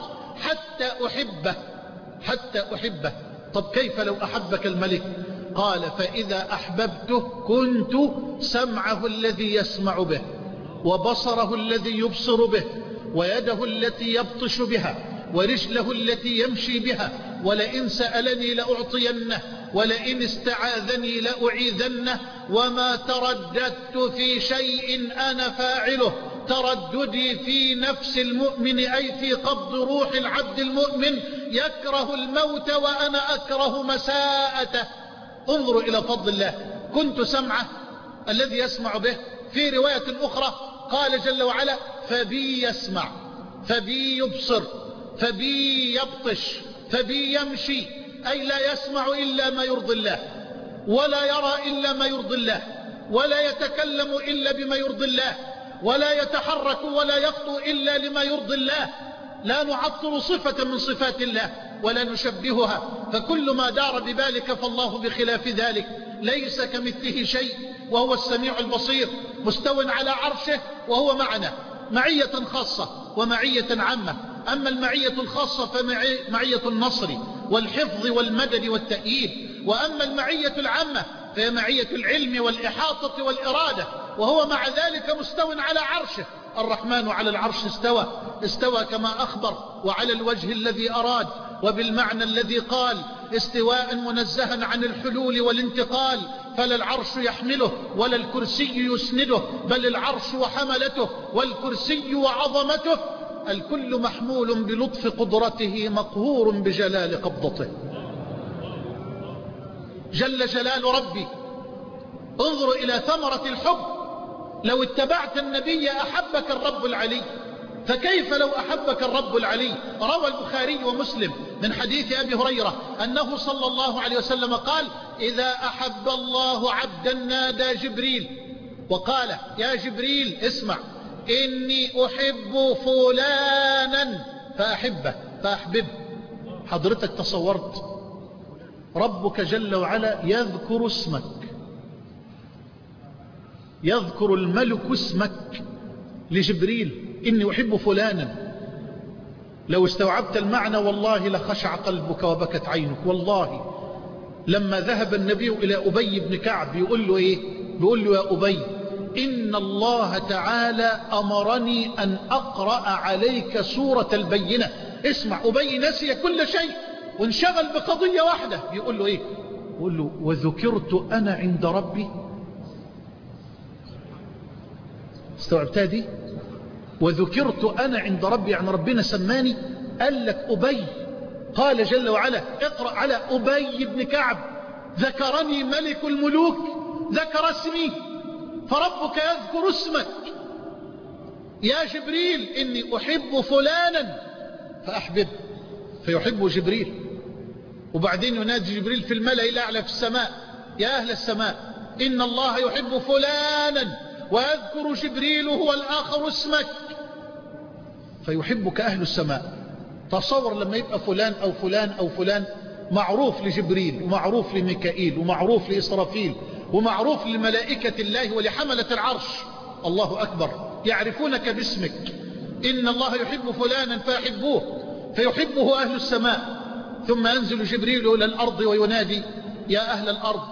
حتى أحبه. طب كيف لو أحبك الملك؟ قال: فإذا أحببته كنت سمعه الذي يسمع به، وبصره الذي يبصر به، ويده التي يبطش بها، ورجله التي يمشي بها، ولئن سألني لأعطينه، ولئن استعاذني لأعيذنه، وما ترددت في شيء أنا فاعله ترددي في نفس المؤمن، أي في قبض روح العبد المؤمن، يكره الموت وأنا أكره مساءته. انظروا إلى فضل الله. كنت سمعه الذي يسمع به. في رواية أخرى قال جل وعلا: فبي يسمع، فبي يبصر، فبي يبطش، فبي يمشي، أي لا يسمع إلا ما يرضي الله، ولا يرى إلا ما يرضي الله، ولا يتكلم إلا بما يرضي الله، ولا يتحرك ولا يخطو إلا لما يرضي الله. لا نعطل صفة من صفات الله ولا نشبهها، فكل ما دار ببالك فالله بخلاف ذلك. ليس كمثله شيء وهو السميع البصير، مستو على عرشه وهو معنا، معية خاصة ومعية عامة. أما المعية الخاصة فمعية النصر والحفظ والمدد والتأييد، وأما المعية العامة فهي معية العلم والإحاطة والإرادة، وهو مع ذلك مستو على عرشه. الرحمن على العرش استوى كما أخبر، وعلى الوجه الذي أراد، وبالمعنى الذي قال، استواء منزها عن الحلول والانتقال، فلا العرش يحمله ولا الكرسي يسنده، بل العرش وحملته والكرسي وعظمته، الكل محمول بلطف قدرته، مقهور بجلال قبضته. جل جلال ربي. انظر إلى ثمرة الحب. لو اتبعت النبي أحبك الرب العلي، فكيف لو أحبك الرب العلي؟ روى البخاري ومسلم من حديث أبي هريرة أنه صلى الله عليه وسلم قال: إذا أحب الله عبدا نادى جبريل وقال: يا جبريل اسمع، إني أحب فلانا فأحببه. حضرتك تصورت ربك جل وعلا يذكر اسمك، يذكر الملك اسمك لجبريل: إني أحب فلانا. لو استوعبت المعنى والله لخشع قلبك وبكت عينك. والله لما ذهب النبي إلى أبي بن كعب يقول له إيه؟ بيقول له: يا أبي، إن الله تعالى أمرني أن أقرأ عليك سورة البينة. اسمع، أبي نسي كل شيء وانشغل بقضية واحدة. بيقول له إيه؟ بيقول له: وذكرت أنا عند ربي. استوعبتها دي؟ وذكرت أنا عند ربي، يعني ربنا سماني. قال لك أبي، قال جل وعلا: اقرأ على أبي بن كعب: ذكرني ملك الملوك، ذكر اسمي. فربك يذكر اسمك: يا جبريل إني أحب فلانا فأحبب، فيحبه جبريل. وبعدين ينادي جبريل في الملأ الأعلى في السماء: يا أهل السماء، إن الله يحب فلانا، ويذكر جبريل هو الآخر اسمك، فيحبك أهل السماء. تصور لما يبقى فلان أو فلان أو فلان معروف لجبريل ومعروف لميكائيل ومعروف لإسرافيل ومعروف لملائكة الله ولحملة العرش. الله أكبر، يعرفونك باسمك. إن الله يحب فلانا فأحبوه، فيحبه أهل السماء. ثم ينزل جبريل إلى الأرض وينادي: يا أهل الأرض،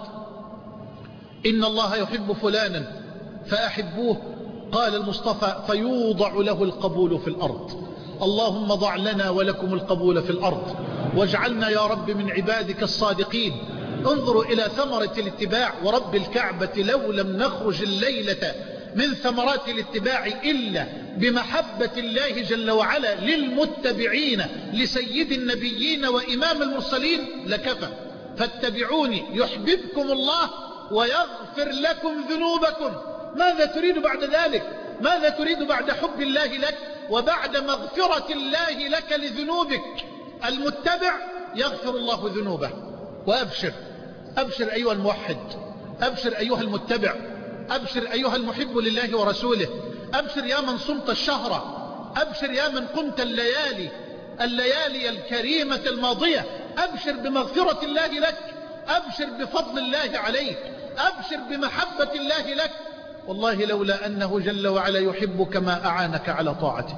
إن الله يحب فلانا فأحبوه. قال المصطفى: فيوضع له القبول في الأرض. اللهم ضع لنا ولكم القبول في الأرض، واجعلنا يا رب من عبادك الصادقين. انظروا إلى ثمرة الاتباع. ورب الكعبة لو لم نخرج الليلة من ثمرات الاتباع إلا بمحبة الله جل وعلا للمتبعين لسيد النبيين وإمام المرسلين لكفى. فاتبعوني يحببكم الله ويغفر لكم ذنوبكم. ماذا تريد بعد ذلك؟ ماذا تريد بعد حب الله لك وبعد مغفرة الله لك لذنوبك؟ المتبع يغفر الله ذنوبه. وأبشر، أبشر أيها الموحد، أبشر أيها المتبع، أبشر أيها المحب لله ورسوله، أبشر يا من صمت الشهر، أبشر يا من قمت الليالي الكريمة الماضية. أبشر بمغفرة الله لك، أبشر بفضل الله عليك، أبشر بمحبة الله لك. والله لولا أنه جل وعلا يحبك ما أعانك على طاعته.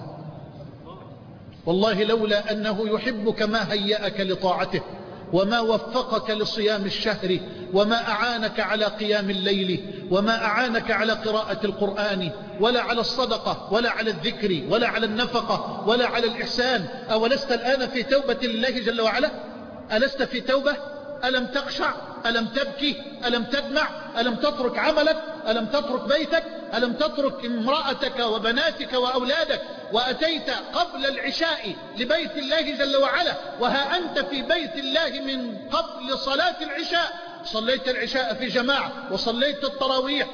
والله لولا أنه يحبك ما هيأك لطاعته، وما وفقك لصيام الشهر، وما أعانك على قيام الليل، وما أعانك على قراءة القرآن، ولا على الصدقة، ولا على الذكر، ولا على النفقة، ولا على الإحسان. أولست الآن في توبة لله جل وعلا؟ ألست في توبة؟ ألم تخشع؟ ألم تبكي؟ ألم تدمع؟ ألم تترك عملك؟ ألم تترك بيتك؟ ألم تترك امرأتك وبناتك وأولادك وأتيت قبل العشاء لبيت الله جل وعلا، وها أنت في بيت الله من قبل صلاة العشاء؟ صليت العشاء في جماعة وصليت التراويح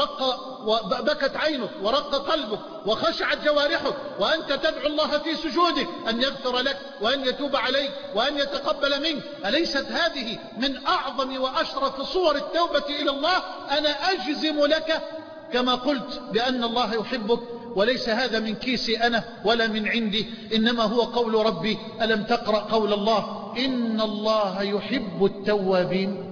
وبكت عينك ورق قلبك وخشعت جوارحك، وأنت تدعو الله في سجودك أن يغفر لك وأن يتوب عليك وأن يتقبل منك. أليست هذه من أعظم وأشرف صور التوبة إلى الله؟ أنا أجزم لك كما قلت بأن الله يحبك، وليس هذا من كيسي أنا ولا من عندي، إنما هو قول ربي. ألم تقرأ قول الله: إن الله يحب التوابين؟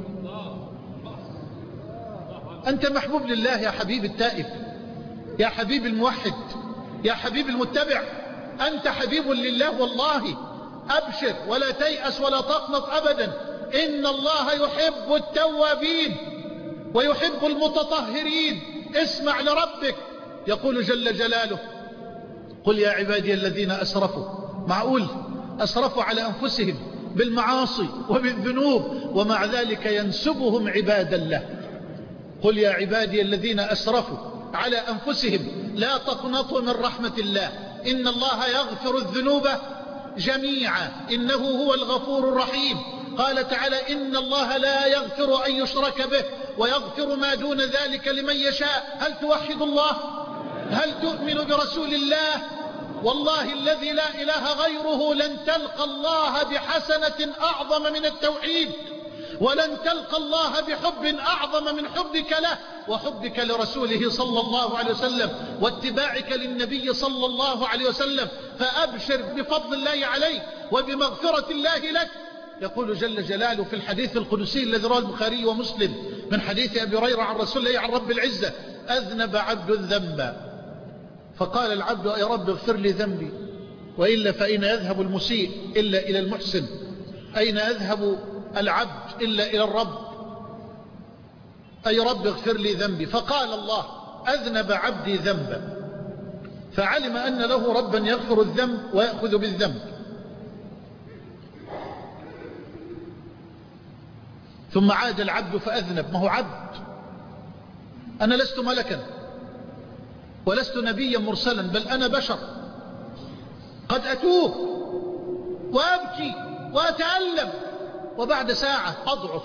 أنت محبوب لله يا حبيب التائب، يا حبيب الموحد، يا حبيب المتبع. أنت حبيب لله والله. أبشر ولا تيأس ولا تقنط أبدا. إن الله يحب التوابين ويحب المتطهرين. اسمع لربك، يقول جل جلاله: قل يا عبادي الذين أسرفوا. معقول أسرفوا على أنفسهم بالمعاصي وبالذنوب ومع ذلك ينسبهم عبادا له. قل يا عبادي الذين أسرفوا على أنفسهم لا تقنطوا من رحمة الله، إن الله يغفر الذنوب جميعا إنه هو الغفور الرحيم. قال تعالى: إن الله لا يغفر أن يشرك به ويغفر ما دون ذلك لمن يشاء. هل توحد الله؟ هل تؤمن برسول الله؟ والله الذي لا إله غيره لن تلقى الله بحسنة أعظم من التوحيد، ولن تلقى الله بحب أعظم من حبك له وحبك لرسوله صلى الله عليه وسلم واتباعك للنبي صلى الله عليه وسلم. فأبشر بفضل الله عليك وبمغفرة الله لك. يقول جل جلاله في الحديث القدسي الذي رواه البخاري ومسلم من حديث أبي هريرة عن رسول الله عن رب العزة: أذنب عبد ذنبا فقال العبد: يا رب اغفر لي ذنبي، وإلا فأين يذهب المسيء إلا إلى المحسن؟ أين يذهب العبد إلا إلى الرب؟ أي رب اغفر لي ذنبي. فقال الله: أذنب عبدي ذنبا، فعلم أن له ربا يغفر الذنب ويأخذ بالذنب. ثم عاد العبد فأذنب. ما هو عبد، أنا لست ملكا ولست نبيا مرسلا، بل أنا بشر قد أتوب وأبكي وأتألم، وبعد ساعة أضعف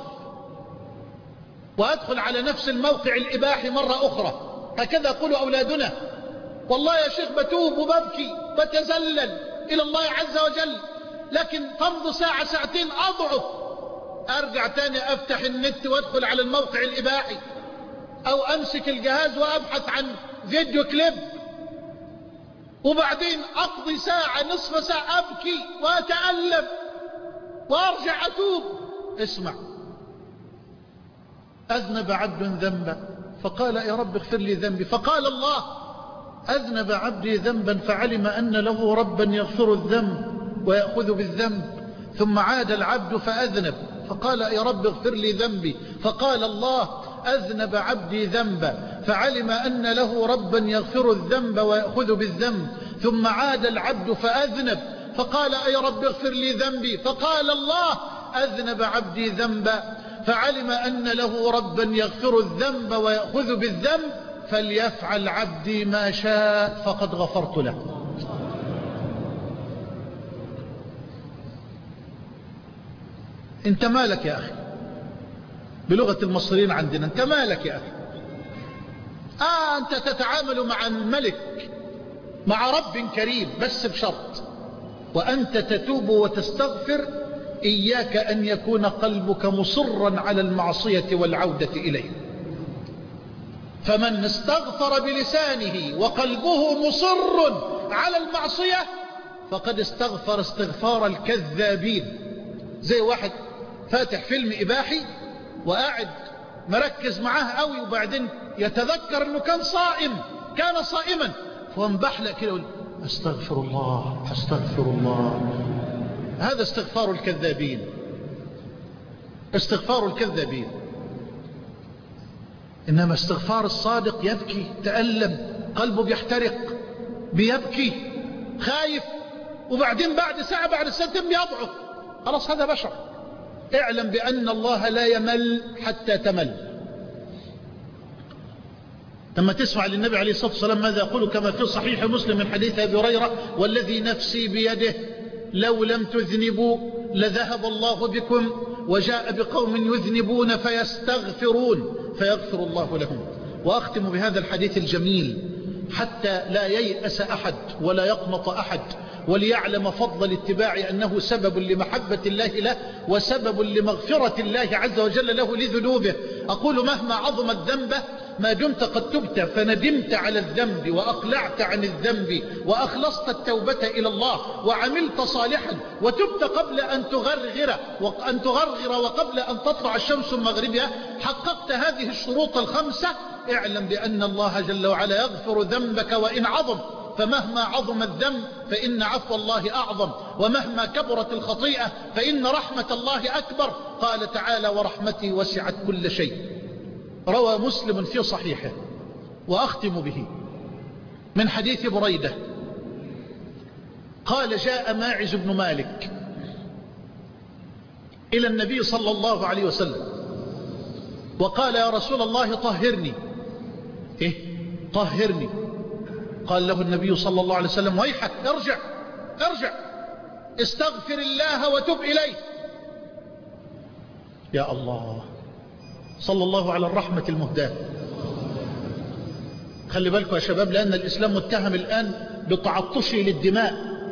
وأدخل على نفس الموقع الإباحي مرة أخرى. هكذا يقول أولادنا: والله يا شيخ بتوب وببكي بتزلل إلى الله عز وجل، لكن تمضي ساعة ساعتين أضعف، أرجع تاني أفتح النت وأدخل على الموقع الإباحي، أو أمسك الجهاز وأبحث عن فيديو كليب، وبعدين أقضي ساعة نصف ساعة أبكي وأتألم وأرجع أتوب. اسمع: أذنب عبد ذنبا فقال: يا رب اغفر لي ذنبي. فقال الله: أذنب عبدي ذنبا فعلم أن له ربا يغفر الذنب ويأخذ بالذنب. ثم عاد العبد فأذنب فقال: يا رب اغفر لي ذنبي. فقال الله: أذنب عبدي ذنبا فعلم أن له ربا يغفر الذنب ويأخذ بالذنب. ثم عاد العبد فأذنب فقال: أي رب اغفر لي ذنبي. فقال الله: أذنب عبدي ذنبا فعلم أن له ربا يغفر الذنب ويأخذ بالذنب، فليفعل عبدي ما شاء فقد غفرت له. انت مالك يا أخي؟ بلغة المصريين عندنا: انت مالك يا أخي؟ أنت تتعامل مع الملك، مع رب كريم، بس بشرط: وأنت تتوب وتستغفر إياك أن يكون قلبك مصرا على المعصية والعودة إليه. فمن استغفر بلسانه وقلبه مصر على المعصية فقد استغفر استغفار الكذابين. زي واحد فاتح فيلم إباحي وقاعد مركز معاه قوي، وبعدين يتذكر أنه كان صائما، فانبحلق كده يقول: أستغفر الله أستغفر الله. هذا استغفار الكذابين، استغفار الكذابين. إنما استغفار الصادق يبكي، تألم، قلبه بيحترق، بيبكي، خايف، وبعدين بعد ساعة بعد ساعتين بيضعف. خلاص هذا بشر. اعلم بأن الله لا يمل حتى تمل. لما تسمع للنبي عليه الصلاة والسلام ماذا يقول كما في صحيح مسلم من حديث أبي هريرة: والذي نفسي بيده لو لم تذنبوا لذهب الله بكم وجاء بقوم يذنبون فيستغفرون فيغفر الله لهم. وأختم بهذا الحديث الجميل حتى لا ييأس أحد ولا يقنط أحد، وليعلم فضل الاتباع أنه سبب لمحبة الله له وسبب لمغفرة الله عز وجل له لذنوبه. أقول: مهما عظمت ذنبه ما دمت قد تبت فندمت على الذنب وأقلعت عن الذنب وأخلصت التوبة إلى الله وعملت صالحا وتبت قبل أن تغرغر وقبل أن تطلع الشمس من مغربها، حققت هذه الشروط الخمسة، اعلم بأن الله جل وعلا يغفر ذنبك وإن عظم. فمهما عظم الذنب فإن عفو الله أعظم، ومهما كبرت الخطيئة فإن رحمة الله أكبر. قال تعالى: ورحمتي وسعت كل شيء. روى مسلم في صحيحه، وأختم به، من حديث بريدة قال: جاء ماعز بن مالك إلى النبي صلى الله عليه وسلم وقال: يا رسول الله طهرني. طهرني. قال له النبي صلى الله عليه وسلم: ويحك، ارجع استغفر الله وتب إليه. يا الله، صلى الله على الرحمة المهداة. خلي بالكم يا شباب، لأن الإسلام متهم الآن بتعطشه للدماء.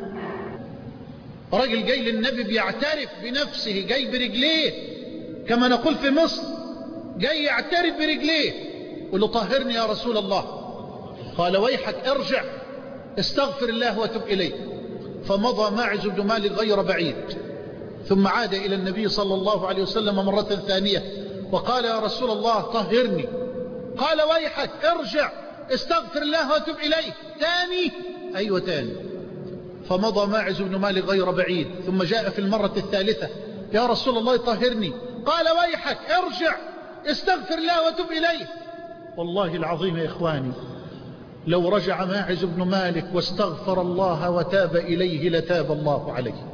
رجل جاي للنبي بيعترف بنفسه، جاي برجليه كما نقول في مصر، جاي يعترف برجليه، قل له طهرني يا رسول الله. قال ويحك ارجع استغفر الله وتب إليه. فمضى ماعز بن مالك غير بعيد، ثم عاد إلى النبي صلى الله عليه وسلم مرة ثانية وقال يا رسول الله طهرني. قال ويحك ارجع استغفر الله وتب إليه. تاني؟ أيوة تاني. فمضى ماعز بن مالك غير بعيد، ثم جاء في المرة الثالثة يا رسول الله طهرني. قال ويحك ارجع استغفر الله وتب إليه. والله العظيم يا إخواني لو رجع ماعز بن مالك واستغفر الله وتاب إليه لتاب الله عليه.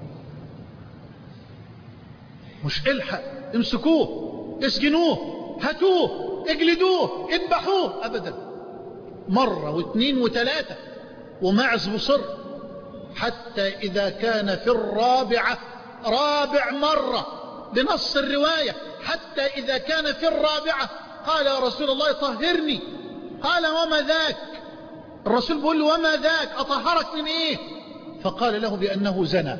مش الحق امسكوه اسجنوه هاتوه اجلدوه اذبحوه، أبدا. مرة واثنين وثلاثة وماعز مصر، حتى إذا كان في الرابعة، رابع مرة بنص الرواية، حتى إذا كان في الرابعة قال يا رسول الله طهرني. قال وما ذاك؟ الرسول بيقول له وما ذاك؟ أطهرك من إيه؟ فقال له بأنه زنى.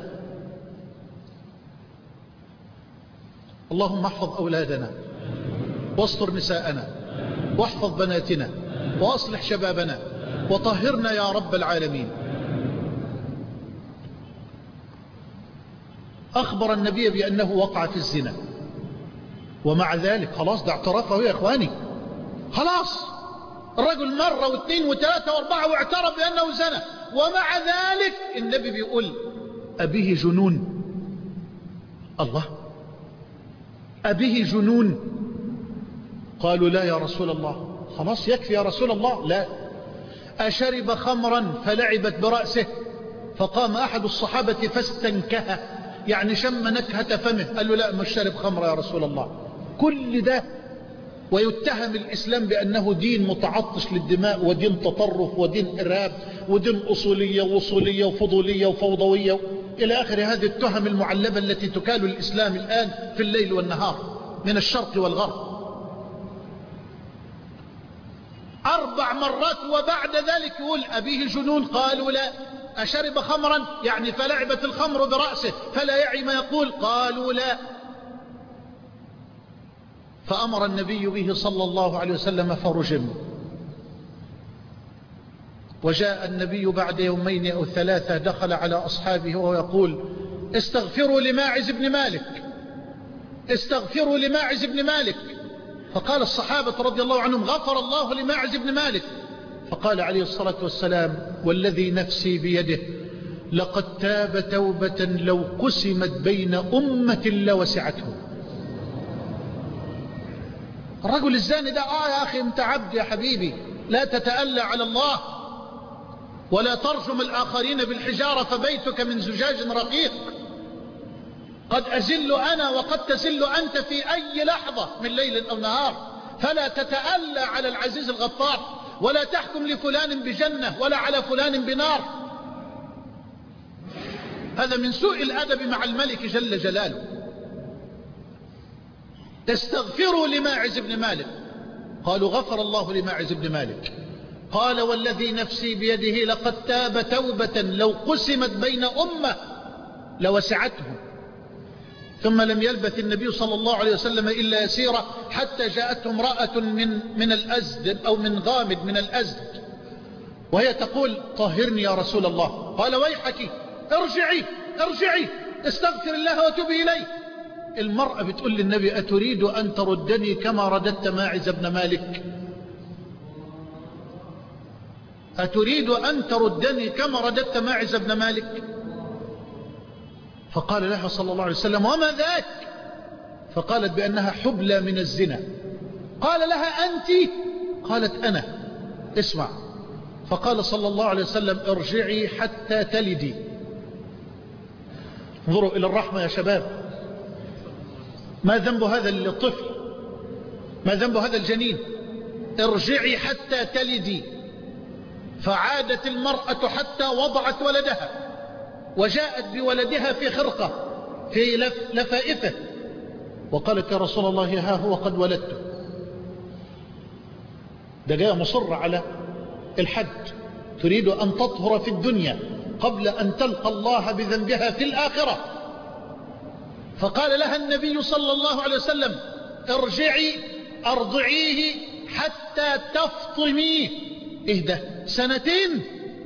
اللهم احفظ أولادنا واستر نساءنا واحفظ بناتنا وأصلح شبابنا وطهرنا يا رب العالمين. أخبر النبي بأنه وقع في الزنا، ومع ذلك خلاص ده اعترافه يا إخواني، خلاص الرجل مرة واثنين وثلاثة واربعة واعترف بأنه زنى، ومع ذلك النبي بيقول أبيه جنون. الله، أبيه جنون. قالوا لا يا رسول الله. خلاص يكفي يا رسول الله. لا. أشرب خمرا فلعبت برأسه، فقام أحد الصحابة فاستنكه، يعني شم نكهة فمه. قال له لا مش شرب خمر يا رسول الله. كل ده ويتهم الإسلام بأنه دين متعطش للدماء ودين تطرف ودين إرهاب ودين أصولية ووصولية وفضولية وفوضوية إلى آخر هذه التهم المعلبة التي تكال الإسلام الآن في الليل والنهار من الشرق والغرب. 4 مرات وبعد ذلك يقول أبيه جنون. قالوا لا. أشرب خمرا يعني فلعبت الخمر برأسه فلا يعي ما يقول. قالوا لا. فأمر النبي به صلى الله عليه وسلم فرجم. وجاء النبي بعد 2 أو 3 دخل على أصحابه وهو يقول استغفروا لماعز بن مالك، استغفروا لماعز بن مالك. فقال الصحابة رضي الله عنهم غفر الله لماعز بن مالك. فقال عليه الصلاة والسلام والذي نفسي بيده لقد تاب توبة لو قسمت بين أمة لوسعته. الرجل الزاني ده يا أخي انت عبد يا حبيبي، لا تتألى على الله ولا ترجم الآخرين بالحجارة فبيتك من زجاج رقيق. قد أزل أنا وقد تزل أنت في أي لحظة من ليل أو نهار، فلا تتألى على العزيز الغفار ولا تحكم لفلان بجنة ولا على فلان بنار. هذا من سوء الأدب مع الملك جل جلاله. تستغفروا لماعز بن مالك. قالوا غفر الله لماعز بن مالك. قال والذي نفسي بيده لقد تاب توبة لو قسمت بين أمة لوسعتهم. ثم لم يلبث النبي صلى الله عليه وسلم إلا يسيرا حتى جاءته امرأة من الأزد أو من غامد من الأزد، وهي تقول طهرني يا رسول الله. قال ويحك ارجعي ارجعي استغفر الله وتوبي إليه. المرأة بتقول للنبي أتريد أن تردني كما رددت ماعز بن مالك؟ أتريد أن تردني كما رددت ماعز بن مالك؟ فقال لها صلى الله عليه وسلم وما ذاك؟ فقالت بأنها حبلى من الزنا. قال لها أنت؟ قالت أنا. اسمع. فقال صلى الله عليه وسلم ارجعي حتى تلدي. انظروا إلى الرحمة يا شباب. ما ذنب هذا الطفل؟ ما ذنب هذا الجنين؟ ارجعي حتى تلدي. فعادت المرأة حتى وضعت ولدها وجاءت بولدها في خرقة في لفائفه وقالت يا رسول الله ها هو قد ولدته. ده جاء مصر على الحج. تريد أن تطهر في الدنيا قبل أن تلقى الله بذنبها في الآخرة. فقال لها النبي صلى الله عليه وسلم ارجعي أرضعيه حتى تفطميه. إيه ده؟ 2 سنين؟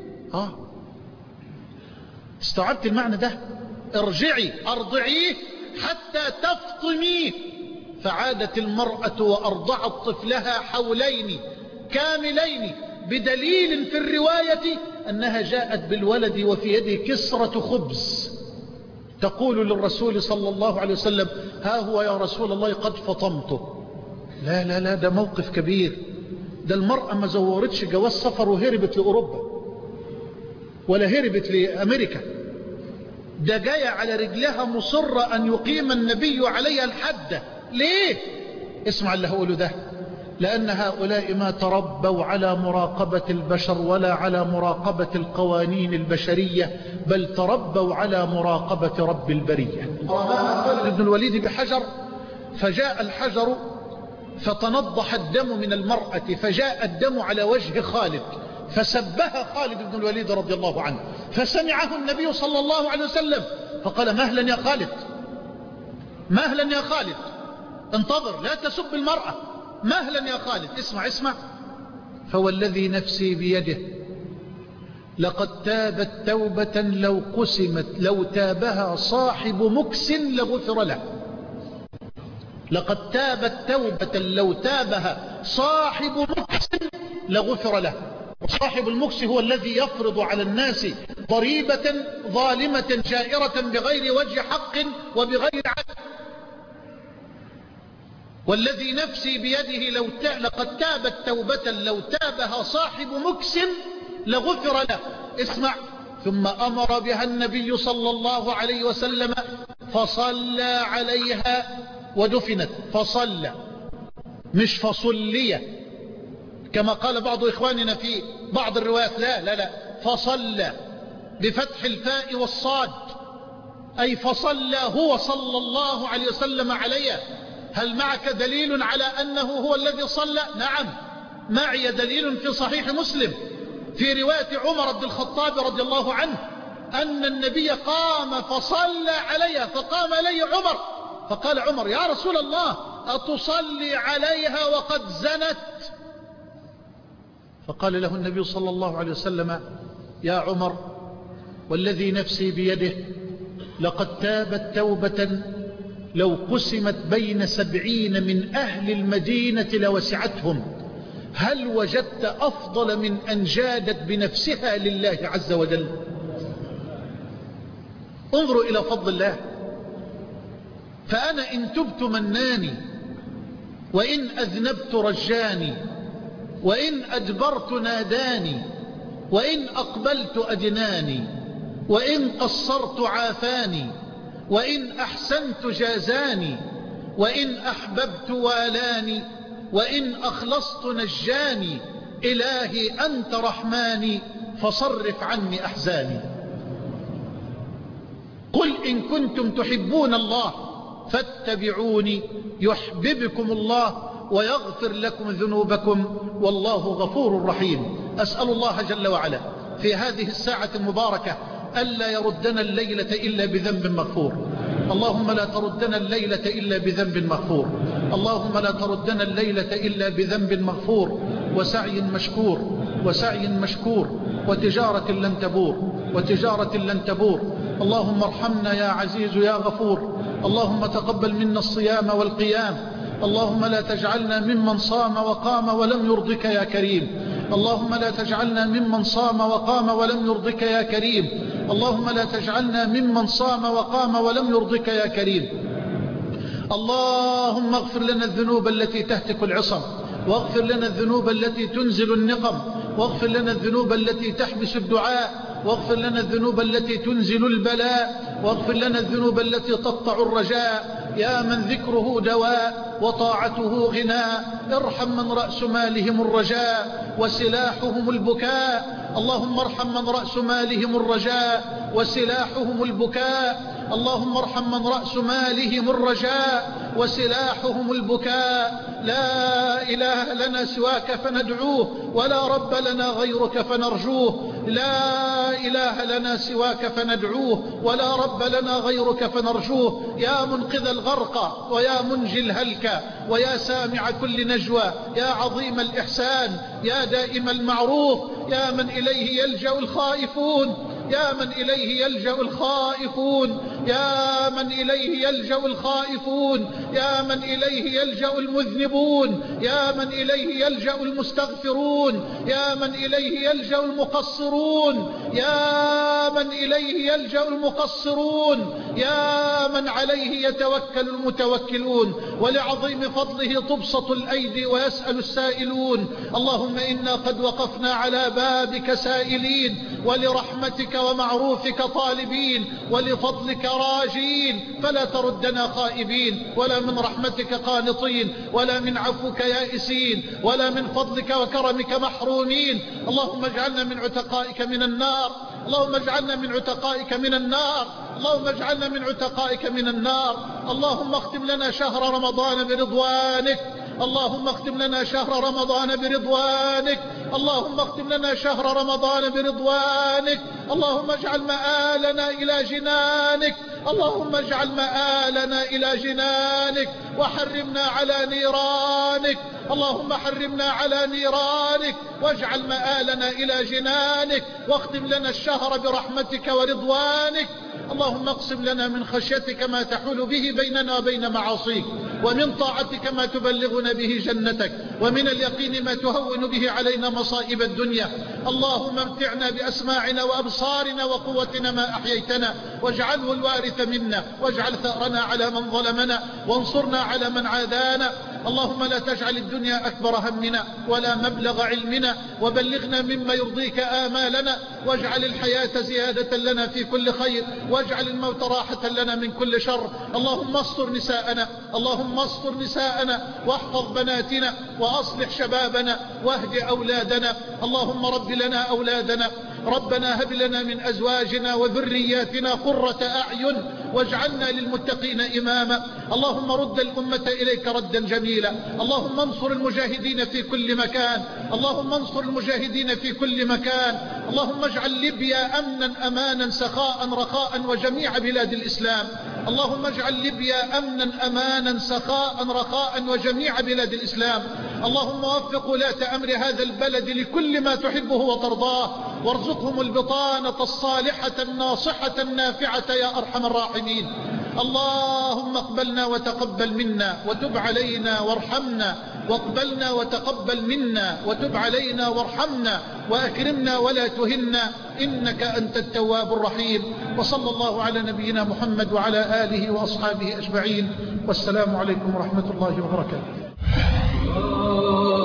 استوعبت المعنى ده؟ ارجعي أرضعيه حتى تفطميه. فعادت المرأة وأرضعت طفلها حولين كاملين، بدليل في الرواية أنها جاءت بالولد وفي يده كسرة خبز، تقول للرسول صلى الله عليه وسلم ها هو يا رسول الله قد فطمته. لا لا لا، ده موقف كبير. ده المرأة ما زورتش جواز سفر وهربت لأوروبا ولا هربت لأمريكا، ده جاية على رجلها مصرة أن يقيم النبي عليها الحد. ليه؟ اسمع اللي هقوله ده. لأن هؤلاء ما تربوا على مراقبة البشر ولا على مراقبة القوانين البشرية، بل تربوا على مراقبة رب البرية. رماها خالد بن الوليد بحجر، فجاء الحجر فتنضح الدم من المرأة، فجاء الدم على وجه خالد، فسبها خالد بن الوليد رضي الله عنه، فسمعه النبي صلى الله عليه وسلم فقال مهلا يا خالد، مهلا يا خالد، انتظر لا تسب المرأة، مهلا يا خالد. اسمع اسمع. فوالذي نفسي بيده لقد تابت توبة لو قسمت لو تابها صاحب مكس لغفر له. لقد تابت توبة لو تابها صاحب مكس لغفر له. وصاحب المكس هو الذي يفرض على الناس ضريبة ظالمة جائرة بغير وجه حق وبغير عدل. والذي نفسي بيده لقد تابت توبة لو تابها صاحب مكس لغفر له. اسمع. ثم أمر بها النبي صلى الله عليه وسلم فصلى عليها ودفنت. فصلى مش فصلية كما قال بعض إخواننا في بعض الروايات، لا لا لا، فصلى بفتح الفاء والصاد، أي فصلى هو صلى الله عليه وسلم عليها. هل معك دليل على أنه هو الذي صلى؟ نعم، معي دليل في صحيح مسلم في رواية عمر بن الخطاب رضي الله عنه أن النبي قام فصلى عليها، فقام إليه عمر فقال عمر يا رسول الله أتصلي عليها وقد زنت؟ فقال له النبي صلى الله عليه وسلم يا عمر والذي نفسي بيده لقد تابت توبة لو قسمت بين 70 من أهل المدينة لوسعتهم. هل وجدت أفضل من أن جادت بنفسها لله عز وجل؟ انظروا إلى فضل الله. فأنا إن تبت مناني، وإن أذنبت رجاني، وإن أدبرت ناداني، وإن أقبلت أدناني، وإن قصرت عافاني، وإن أحسنت جازاني، وإن أحببت والاني، وإن أخلصت نجاني. إلهي أنت رحماني فصرف عني أحزاني. قل إن كنتم تحبون الله فاتبعوني يحببكم الله ويغفر لكم ذنوبكم والله غفور رحيم. أسأل الله جل وعلا في هذه الساعة المباركة ألا يردنا الليلة إلا بذنب مغفور. اللهم لا تردنا الليلة إلا بذنب مغفور. اللهم لا تردنا الليلة إلا بذنب مغفور وسعي مشكور، وسعي مشكور، وتجارة لن تبور، وتجارة لن تبور. اللهم ارحمنا يا عزيز يا غفور. اللهم تقبل منا الصيام والقيام. اللهم لا تجعلنا ممن صام وقام ولم يرضك يا كريم. اللهم لا تجعلنا ممن صام وقام ولم يرضك يا كريم. اللهم لا تجعلنا ممن صام وقام ولم يرضك يا كريم. اللهم اغفر لنا الذنوب التي تهتك العصم، واغفر لنا الذنوب التي تنزل النقم، واغفر لنا الذنوب التي تحبس الدعاء، واغفر لنا الذنوب التي تنزل البلاء، واغفر لنا الذنوب التي تقطع الرجاء. يا من ذكره دواء وطاعته غناء، ارحم من رأس مالهم الرجاء وسلاحهم البكاء. اللهم ارحم من رأس مالهم الرجاء وسلاحهم البكاء. اللهم ارحم من رأس مالهم الرجاء وسلاحهم البكاء. لا إله لنا سواك فندعوه ولا رب لنا غيرك فنرجوه. لا إله لنا سواك فندعوه ولا رب لنا غيرك فنرجوه. يا منقذ الغرق ويا منجي الهلك ويا سامع كل نجوى، يا عظيم الإحسان، يا دائم المعروف، يا من إليه يلجأ الخائفون، يا من إليه يلجأ الخائفون، يا من إليه يلجأ الخائفون، يا من إليه يلجأ المذنبون، يا من إليه يلجأ المستغفرون، يا من إليه يلجأ المقصرون، يا من إليه يلجأ المقصرون، يا من عليه يتوكل المتوكلون. ولعظيم فضله تبسط الأيدي ويسأل السائلون. اللهم إنا قد وقفنا على بابك سائلين، ولرحمتك ومعروفك طالبين، ولفضلك راجين، فلا تردنا خائبين، ولا من رحمتك قانطين، ولا من عفوك يائسين، ولا من فضلك وكرمك محرومين. اللهم اجعلنا من عتقائك من النار، اللهم اجعلنا من عتقائك من النار، اللهم اجعلنا من عتقائك من النار. اللهم اختم لنا شهر رمضان برضوانك، اللهم اختم لنا شهر رمضان برضوانك، اللهم اختم لنا شهر رمضان برضوانك. اللهم اجعل مآلنا إلى جنانك، اللهم اجعل مآلنا إلى جنانك، وحرمنا على نيرانك. اللهم حرمنا على نيرانك، واجعل مآلنا إلى جنانك، واختم لنا الشهر برحمتك ورضوانك. اللهم اقسم لنا من خشيتك ما تحول به بيننا وبين معاصيك، ومن طاعتك ما تبلغنا به جنتك، ومن اليقين ما تهون به علينا مصائب الدنيا. اللهم امتعنا بأسماعنا وأبصارنا وقوتنا ما أحييتنا، واجعله الوارث منا، واجعل ثأرنا على من ظلمنا، وانصرنا على من عادانا. اللهم لا تجعل الدنيا أكبر همنا ولا مبلغ علمنا، وبلغنا مما يرضيك آمالنا، واجعل الحياة زيادة لنا في كل خير، واجعل الموت راحة لنا من كل شر. اللهم استر نساءنا، اللهم استر نساءنا، واحفظ بناتنا، وأصلح شبابنا، واهد أولادنا. اللهم رب لنا أولادنا، ربنا هب لنا من أزواجنا وذرياتنا قرة أعين، واجعلنا للمتقين إماما. اللهم رد الأمة إليك ردا جميلا. اللهم انصر المجاهدين في كل مكان، اللهم انصر المجاهدين في كل مكان. اللهم اجعل ليبيا أمنا أمانا سخاء رخاء وجميع بلاد الإسلام. اللهم اجعل ليبيا أمنا أمانا سخاء رخاء وجميع بلاد الإسلام. اللهم وفق ولاة أمر هذا البلد لكل ما تحبه وترضاه، وارزقهم البطانة الصالحة الناصحة النافعة يا أرحم الراحمين. اللهم اقبلنا وتقبل منا، وتب علينا وارحمنا، واقبلنا وتقبل منا، وتب علينا وارحمنا، وأكرمنا ولا تهنا، إنك أنت التواب الرحيم. وصلى الله على نبينا محمد وعلى آله وأصحابه أجمعين، والسلام عليكم ورحمة الله وبركاته.